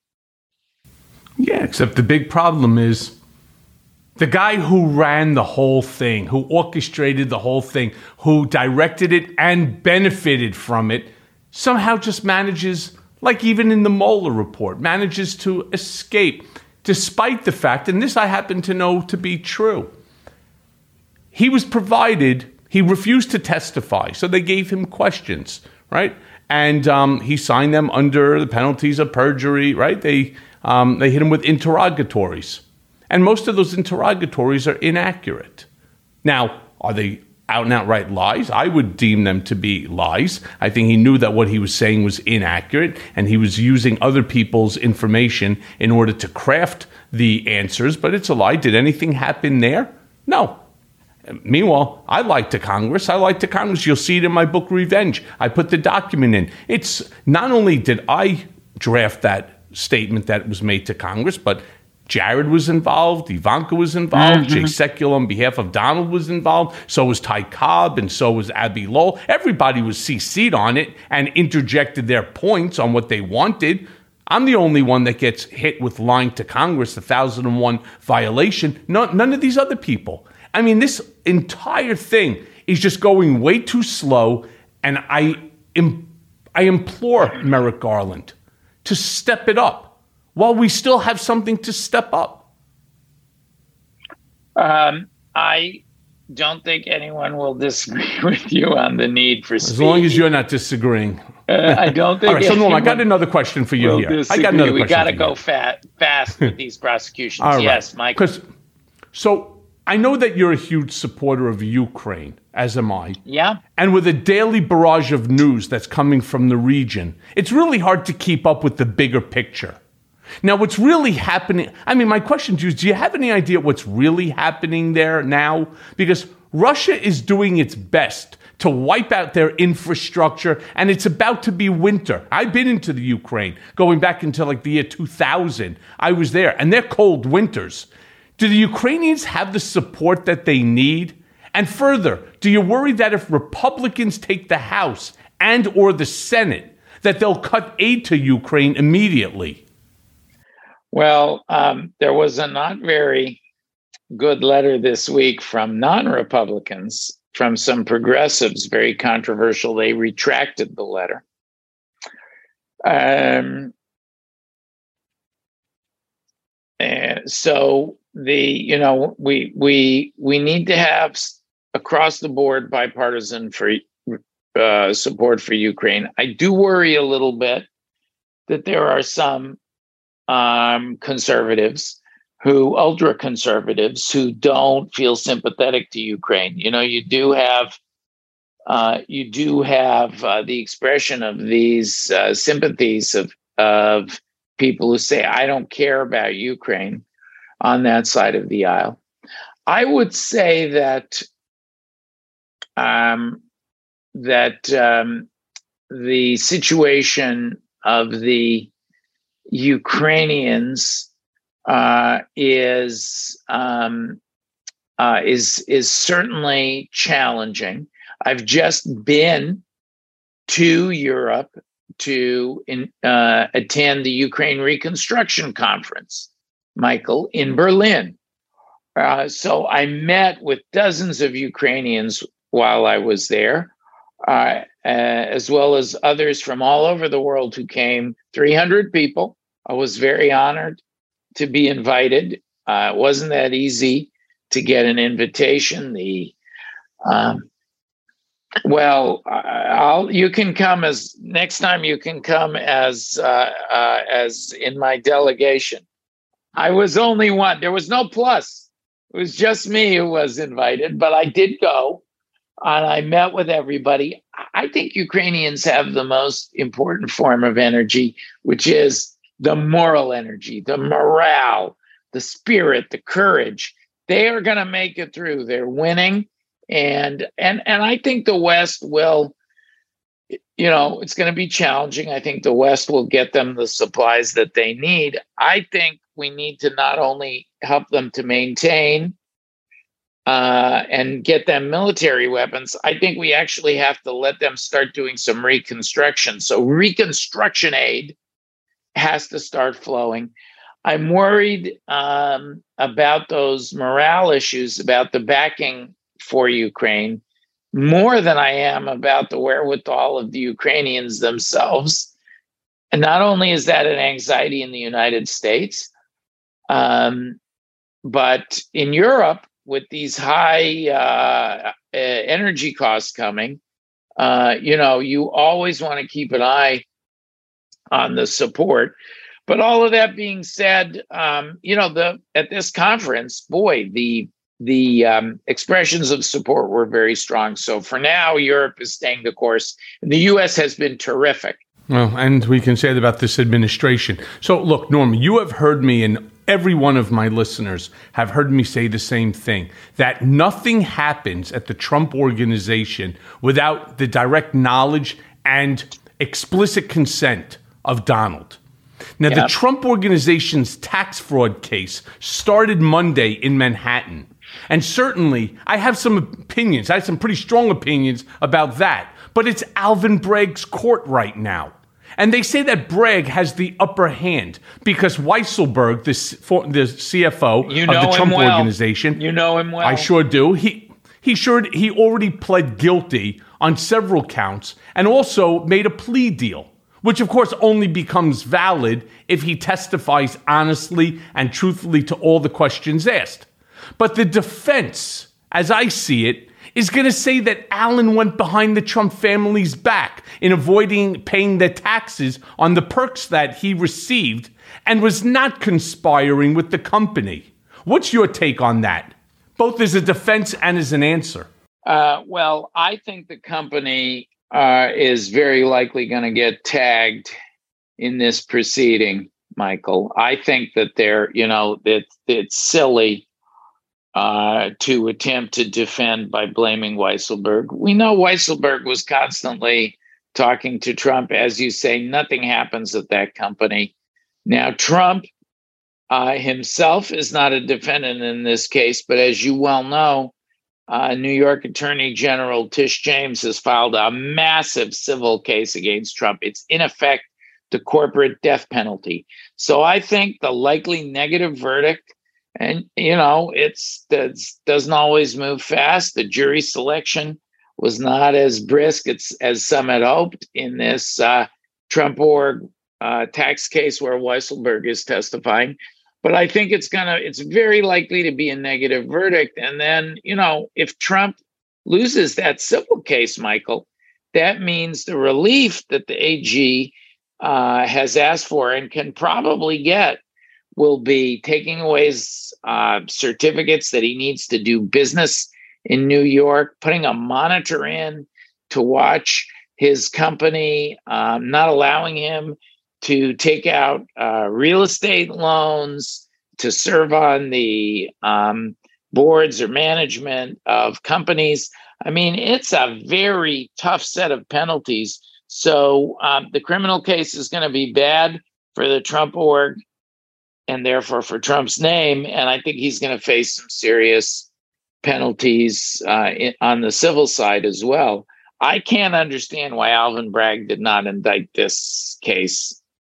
D: Yeah, except the big problem is the guy who ran the whole thing, who orchestrated the whole thing, who directed it and benefited from it, somehow just manages, like even in the Mueller report, manages to escape, despite the fact, and this I happen to know to be true. He was provided, he refused to testify, so they gave him questions, right? And um, he signed them under the penalties of perjury, right? They um, they hit him with interrogatories. And most of those interrogatories are inaccurate. Now, are they out and outright lies. I would deem them to be lies. I think he knew that what he was saying was inaccurate, and he was using other people's information in order to craft the answers, but it's a lie. Did anything happen there? No. Meanwhile, I lied to Congress. I lied to Congress. You'll see it in my book, Revenge. I put the document in. It's not only did I draft that statement that was made to Congress, but Jared was involved, Ivanka was involved,
E: Mm-hmm.
D: Jay Sekulow on behalf of Donald was involved, so was Ty Cobb, and so was Abby Lowell. Everybody was C C'd on it and interjected their points on what they wanted. I'm the only one that gets hit with lying to Congress, the one thousand one violation. No, none of these other people. I mean, this entire thing is just going way too slow, and I, im- I implore Merrick Garland to step it up while we still have something to step up.
E: Um, I don't think anyone will disagree with you on the need for speed.
D: As long as you're not disagreeing.
E: Uh, I don't think.
D: All right, so Norm, I got another question for you here.
E: Disagree.
D: I got another
E: we
D: question.
E: got to
D: for
E: go
D: you.
E: fat, fast with these prosecutions.
D: All right.
E: Yes, Mike.
D: Because so I know that you're a huge supporter of Ukraine, as am I.
E: Yeah.
D: And with a daily barrage of news that's coming from the region, it's really hard to keep up with the bigger picture. Now, what's really happening, I mean, my question to you is, do you have any idea what's really happening there now? Because Russia is doing its best to wipe out their infrastructure, and it's about to be winter. I've been into the Ukraine, going back into like the year two thousand. I was there, and they're cold winters. Do the Ukrainians have the support that they need? And further, do you worry that if Republicans take the House and or the Senate, that they'll cut aid to Ukraine immediately?
E: Well, um, there was a not very good letter this week from non-Republicans, from some progressives, very controversial. They retracted the letter. Um, and so the you know we we we need to have across the board bipartisan for uh, support for Ukraine. I do worry a little bit that there are some um, conservatives who ultra conservatives who don't feel sympathetic to Ukraine. You know, you do have uh, you do have uh, the expression of these uh, sympathies of of people who say, "I don't care about Ukraine," on that side of the aisle. I would say that um, that um, the situation of the Ukrainians uh, is um, uh, is is certainly challenging. I've just been to Europe to in, uh, attend the Ukraine Reconstruction Conference, Michael, in Berlin. Uh, so I met with dozens of Ukrainians while I was there, uh, uh, as well as others from all over the world who came, three hundred people. I was very honored to be invited. Uh, it wasn't that easy to get an invitation. The um, well, I'll you can come as next time. You can come as uh, uh, as in my delegation. I was only one. There was no plus. It was just me who was invited, but I did go, and I met with everybody. I think Ukrainians have the most important form of energy, which is the moral energy, the morale, the spirit, the courage. They are going to make it through. They're winning. And and and I think the West will, you know, it's going to be challenging. I think the West will get them the supplies that they need. I think we need to not only help them to maintain uh, and get them military weapons, I think we actually have to let them start doing some reconstruction. So reconstruction aid has to start flowing. I'm worried um, about those morale issues, about the backing for Ukraine, more than I am about the wherewithal of the Ukrainians themselves. And not only is that an anxiety in the United States, um, but in Europe, with these high uh, energy costs coming, uh, you know, you always want to keep an eye on the support. But all of that being said, um, you know, the at this conference, boy, the the um, expressions of support were very strong. So for now, Europe is staying the course. The U S has been terrific.
D: Well, and we can say that about this administration. So look, Norm, you have heard me, and every one of my listeners have heard me say the same thing, that nothing happens at the Trump Organization without the direct knowledge and explicit consent of Donald. Now,
E: Yep.
D: the Trump Organization's tax fraud case started Monday in Manhattan. And certainly, I have some opinions. I have some pretty strong opinions about that. But it's Alvin Bragg's court right now. And they say that Bragg has the upper hand because Weisselberg, the, for, the C F O
E: You
D: of
E: know
D: the
E: him
D: Trump
E: well.
D: Organization.
E: You know him well.
D: I sure do. He he sure he already pled guilty on several counts and also made a plea deal, which of course only becomes valid if he testifies honestly and truthfully to all the questions asked. But the defense, as I see it, is going to say that Allen went behind the Trump family's back in avoiding paying the taxes on the perks that he received and was not conspiring with the company. What's your take on that, both as a defense and as an answer?
E: Uh, well, I think the company uh, is very likely going to get tagged in this proceeding, Michael. I think that they're, you know, that it's silly uh, to attempt to defend by blaming Weisselberg. We know Weisselberg was constantly talking to Trump. As you say, nothing happens at that company. Now, Trump uh, himself is not a defendant in this case, but as you well know, uh, New York Attorney General Tish James has filed a massive civil case against Trump. It's in effect the corporate death penalty. So I think the likely negative verdict, and, you know, it's that doesn't always move fast. The jury selection was not as brisk as, as some had hoped in this uh, Trump org uh, tax case where Weisselberg is testifying. But I think it's gonna, it's very likely to be a negative verdict. And then, you know, if Trump loses that civil case, Michael, that means the relief that the A G uh, has asked for and can probably get will be taking away his uh, certificates that he needs to do business in New York, putting a monitor in to watch his company, um, not allowing him to take out uh, real estate loans, to serve on the um, boards or management of companies. I mean, it's a very tough set of penalties. So um, the criminal case is going to be bad for the Trump org, and therefore for Trump's name. And I think he's going to face some serious penalties uh, in, on the civil side as well. I can't understand why Alvin Bragg did not indict this case.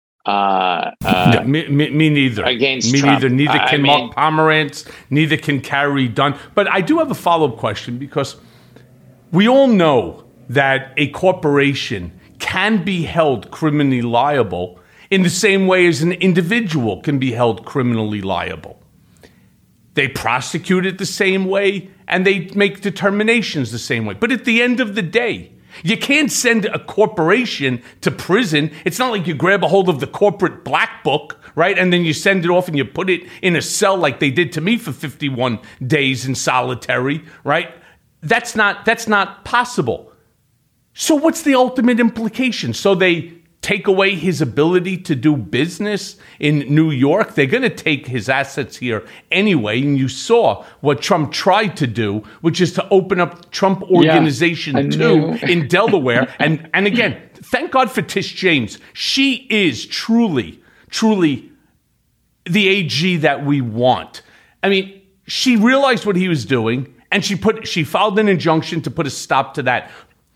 E: Uh, uh,
D: yeah, me, me, me neither.
E: Against
D: me
E: Trump.
D: neither. Neither
E: I
D: can
E: mean,
D: Mark Pomerantz. Neither can Carrie Dunn. But I do have a follow-up question because we all know that a corporation can be held criminally liable in the same way as an individual can be held criminally liable. They prosecute it the same way and they make determinations the same way. But at the end of the day, you can't send a corporation to prison. It's not like you grab a hold of the corporate black book, right? And then you send it off and you put it in a cell like they did to me for fifty-one days in solitary, right? That's not, that's not possible. So what's the ultimate implication? So they take away his ability to do business in New York. They're going to take his assets here anyway. And you saw what Trump tried to do, which is to open up Trump Organization
E: yeah,
D: two in Delaware. And, and again, thank God for Tish James. She is truly, truly the A G that we want. I mean, she realized what he was doing and she put, she filed an injunction to put a stop to that.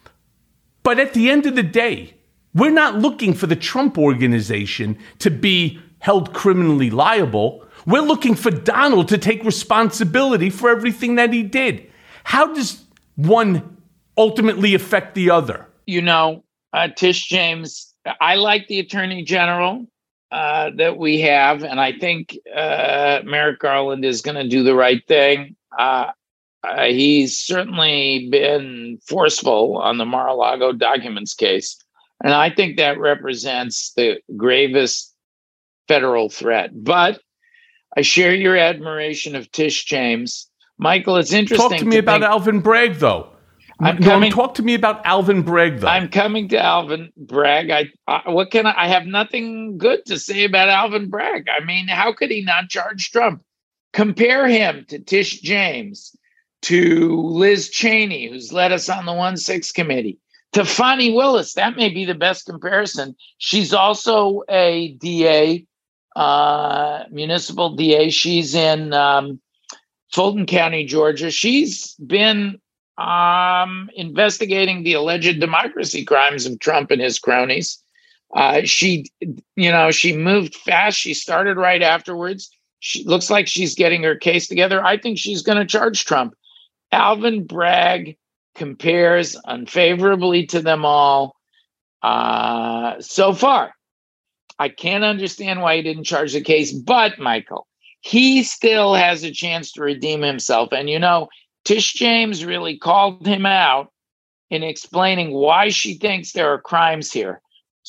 D: But at the end of the day, we're not looking for the Trump Organization to be held criminally liable. We're looking for Donald to take responsibility for everything that he did. How does one ultimately affect the other?
E: You know, uh, Tish James, I like the Attorney General uh, that we have, and I think uh, Merrick Garland is going to do the right thing. Uh, uh, he's certainly been forceful on the Mar-a-Lago documents case. And I think that represents the gravest federal threat. But I share your admiration of Tish James. Michael, it's interesting.
D: Talk to me to about think, Alvin Bragg, though.
E: I'm
D: no,
E: coming,
D: talk to me about Alvin Bragg, though.
E: I'm coming to Alvin Bragg. I, I what can I, I have nothing good to say about Alvin Bragg. I mean, how could he not charge Trump? Compare him to Tish James, to Liz Cheney, who's led us on the one six committee, to Fani Willis. That may be the best comparison. She's also a D A, uh, municipal D A. She's in um, Fulton County, Georgia. She's been um, investigating the alleged democracy crimes of Trump and his cronies. Uh, she, you know, she moved fast. She started right afterwards. She looks like she's getting her case together. I think she's going to charge Trump. Alvin Bragg compares unfavorably to them all uh, so far. I can't understand why he didn't charge the case, but Michael, he still has a chance to redeem himself. And, you know, Tish James really called him out in explaining why she thinks there are crimes here.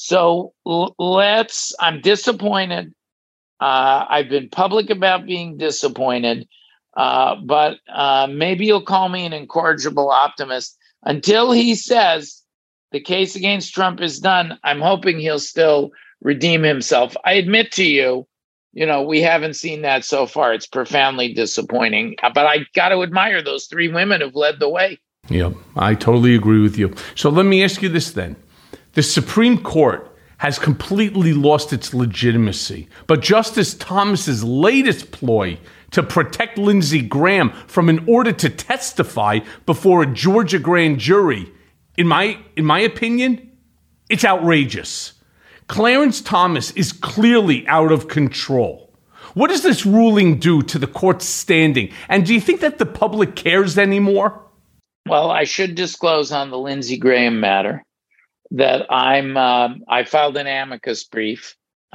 E: So l- let's, I'm disappointed. Uh, I've been public about being disappointed, uh, but uh, maybe you'll call me an incorrigible optimist. Until he says the case against Trump is done, I'm hoping he'll still redeem himself. I admit to you, you know, we haven't seen that so far. It's profoundly disappointing, but I got to admire those three women who've led the way.
D: Yeah, I totally agree with you. So let me ask you this then. The Supreme Court has completely lost its legitimacy, but Justice Thomas's latest ploy to protect Lindsey Graham from an order to testify before a Georgia grand jury, in my in my opinion, it's outrageous. Clarence Thomas is clearly out of control. What does this ruling do to the court's standing? And do you think that the public cares anymore?
E: Well, I should disclose on the Lindsey Graham matter that I'm um, I filed an amicus brief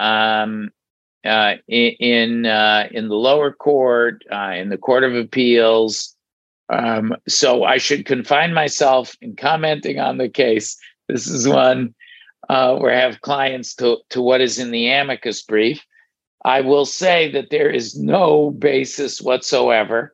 E: um, uh, in uh, in the lower court, uh, in the Court of Appeals. Um, so I should confine myself in commenting on the case. This is one uh, where I have clients to, to what is in the amicus brief. I will say that there is no basis whatsoever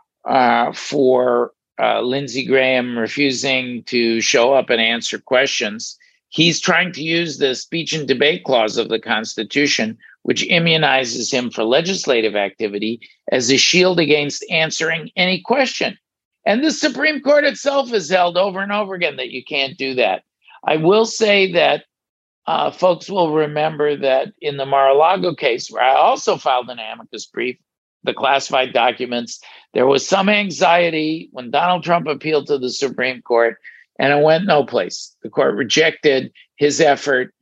E: uh, for uh, Lindsey Graham refusing to show up and answer questions. He's trying to use the speech and debate clause of the Constitution, which immunizes him for legislative activity, as a shield against answering any question. And the Supreme Court itself has held over and over again that you can't do that. I will say that uh, folks will remember that in the Mar-a-Lago case, where I also filed an amicus brief, the classified documents, there was some anxiety when Donald Trump appealed to the Supreme Court, and it went no place. The court rejected his effort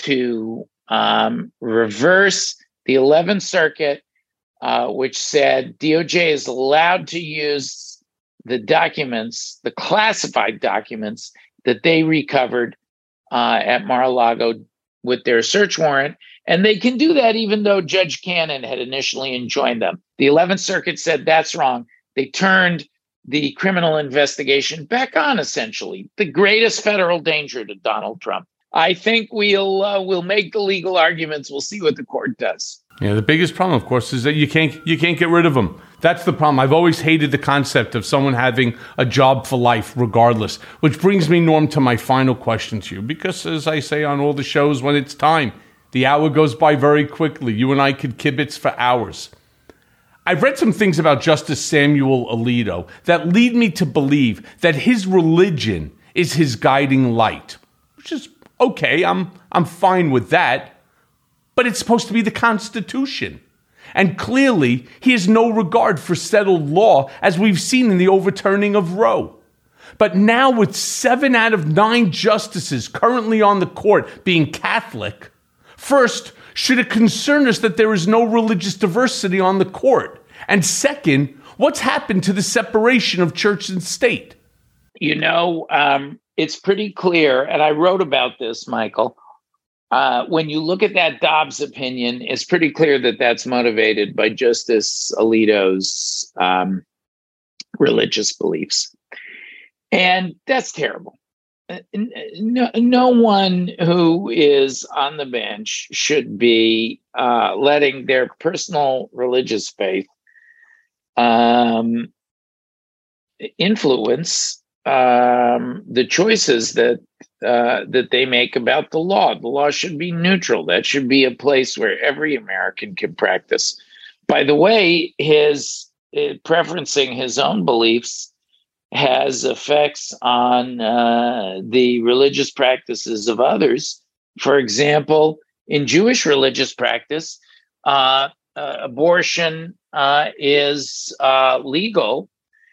E: to um, reverse the eleventh Circuit, uh, which said D O J is allowed to use the documents, the classified documents that they recovered uh, at Mar-a-Lago with their search warrant. And they can do that even though Judge Cannon had initially enjoined them. The eleventh Circuit said that's wrong. They turned the criminal investigation back on, essentially, the greatest federal danger to Donald Trump. I think we'll uh, we'll make the legal arguments. We'll see what the court does.
D: Yeah, the biggest problem, of course, is that you can't you can't get rid of them. That's the problem. I've always hated the concept of someone having a job for life, regardless. Which brings me, Norm, to my final question to you. Because, as I say on all the shows, when it's time, the hour goes by very quickly. You and I could kibitz for hours. I've read some things about Justice Samuel Alito that lead me to believe that his religion is his guiding light, which is okay. I'm I'm fine with that. But it's supposed to be the Constitution. And clearly, he has no regard for settled law, as we've seen in the overturning of Roe. But now, with seven out of nine justices currently on the court being Catholic, first, should it concern us that there is no religious diversity on the court? And second, what's happened to the separation of church and state?
E: You know, um, it's pretty clear, and I wrote about this, Michael. Uh, when you look at that Dobbs opinion, it's pretty clear that that's motivated by Justice Alito's um, religious beliefs. And that's terrible. No, no one who is on the bench should be uh, letting their personal religious faith um, influence um, the choices that uh, that they make about the law. The law should be neutral. That should be a place where every American can practice. By the way, his uh, preferencing his own beliefs has effects on uh, the religious practices of others. For example, in Jewish religious practice, uh, uh, abortion uh, is uh, legal.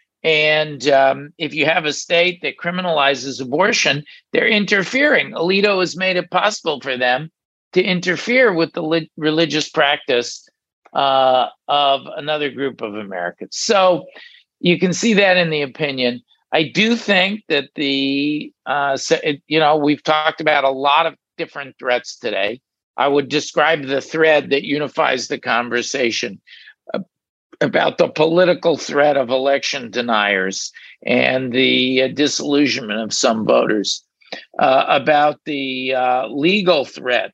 E: And um, if you have a state that criminalizes abortion, they're interfering. Alito has made it possible for them to interfere with the li- religious practice uh, of another group of Americans. So you can see that in the opinion. I do think that the, uh, you know, we've talked about a lot of different threats today. I would describe the thread that unifies the conversation uh, about the political threat of election deniers and the uh, disillusionment of some voters, uh, about the uh, legal threat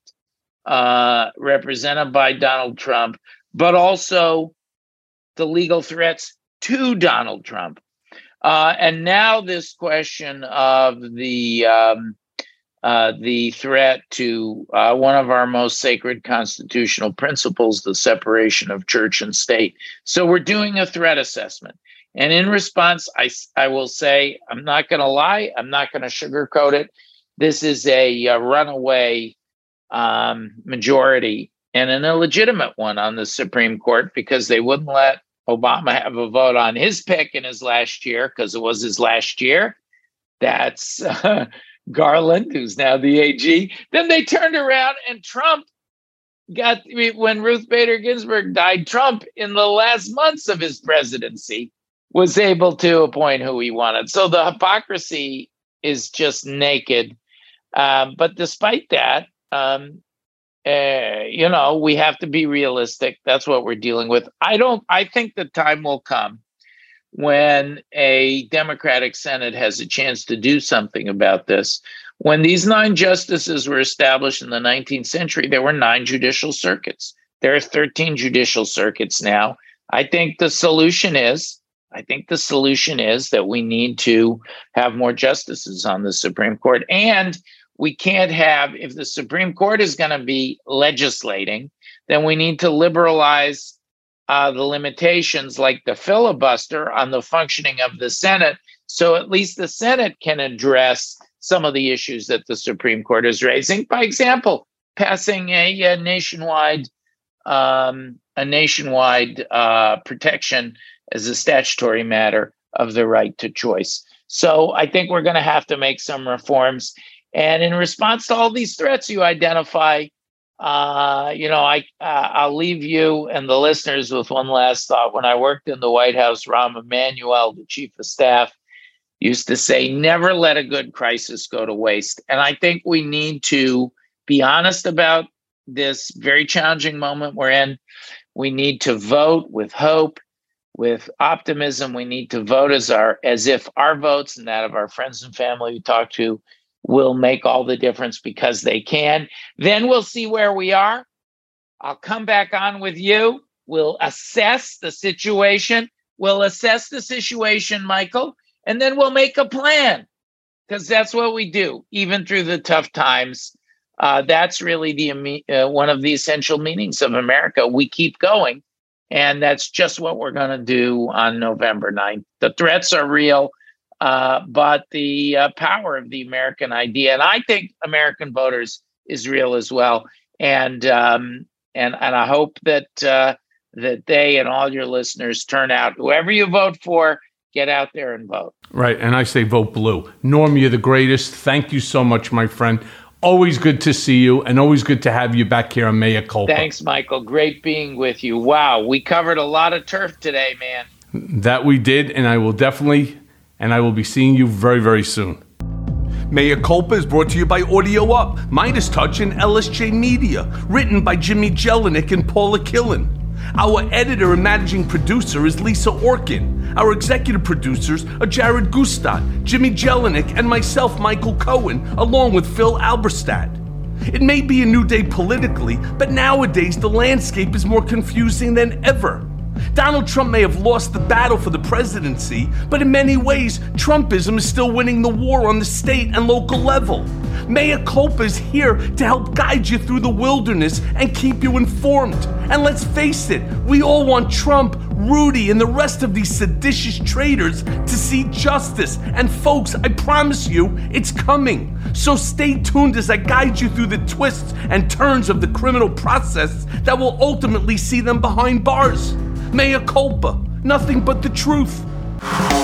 E: uh, represented by Donald Trump, but also the legal threats to Donald Trump. Uh, and now this question of the um, uh, the threat to uh, one of our most sacred constitutional principles, the separation of church and state. So we're doing a threat assessment. And in response, I, I will say, I'm not going to lie. I'm not going to sugarcoat it. This is a, a runaway um, majority and an illegitimate one on the Supreme Court because they wouldn't let Obama have a vote on his pick in his last year because it was his last year. That's uh, Garland, who's now the A G. Then they turned around and Trump got, when Ruth Bader Ginsburg died, Trump in the last months of his presidency was able to appoint who he wanted. So the hypocrisy is just naked. Um, but despite that, um, Uh, you know, we have to be realistic. That's what we're dealing with. I don't, I think the time will come when a Democratic Senate has a chance to do something about this. When these nine justices were established in the nineteenth century, there were nine judicial circuits. There are thirteen judicial circuits now. I think the solution is, I think the solution is that we need to have more justices on the Supreme Court. And we can't have, if the Supreme Court is going to be legislating, then we need to liberalize uh, the limitations like the filibuster on the functioning of the Senate. So at least the Senate can address some of the issues that the Supreme Court is raising. By example, passing a, a nationwide um, a nationwide uh, protection as a statutory matter of the right to choice. So I think we're going to have to make some reforms. And in response to all these threats you identify, uh, you know, I, uh, I'll leave you and the listeners with one last thought. When I worked in the White House, Rahm Emanuel, the chief of staff, used to say, never let a good crisis go to waste. And I think we need to be honest about this very challenging moment we're in. We need to vote with hope, with optimism. We need to vote as our as if our votes and that of our friends and family we talk to will make all the difference because they can. Then we'll see where we are. I'll come back on with you. We'll assess the situation. We'll assess the situation, Michael, and then we'll make a plan because that's what we do, even through the tough times. Uh, that's really the uh, one of the essential meanings of America. We keep going, and that's just what we're going to do on November ninth. The threats are real. Uh, but the uh, power of the American idea, and I think American voters, is real as well. And um, and and I hope that uh, that they and all your listeners turn out. Whoever you vote for, get out there and vote.
D: Right, and I say vote blue. Norm, you're the greatest. Thank you so much, my friend. Always good to see you, and always good to have you back here on Mea Culpa.
E: Thanks, Michael. Great being with you. Wow, we covered a lot of turf today, man.
D: That we did, and I will definitely... And I will be seeing you very, very soon. Mea Culpa is brought to you by Audio Up, Midas Touch, and L S J Media. Written by Jimmy Jelinek and Paula Killen. Our editor and managing producer is Lisa Orkin. Our executive producers are Jared Gustad, Jimmy Jelinek, and myself, Michael Cohen, along with Phil Alberstadt. It may be a new day politically, but nowadays the landscape is more confusing than ever. Donald Trump may have lost the battle for the presidency, but in many ways, Trumpism is still winning the war on the state and local level. Mea Culpa is here to help guide you through the wilderness and keep you informed. And let's face it, we all want Trump, Rudy, and the rest of these seditious traitors to see justice. And folks, I promise you, it's coming. So stay tuned as I guide you through the twists and turns of the criminal process that will ultimately see them behind bars. Mea Culpa, nothing but the truth.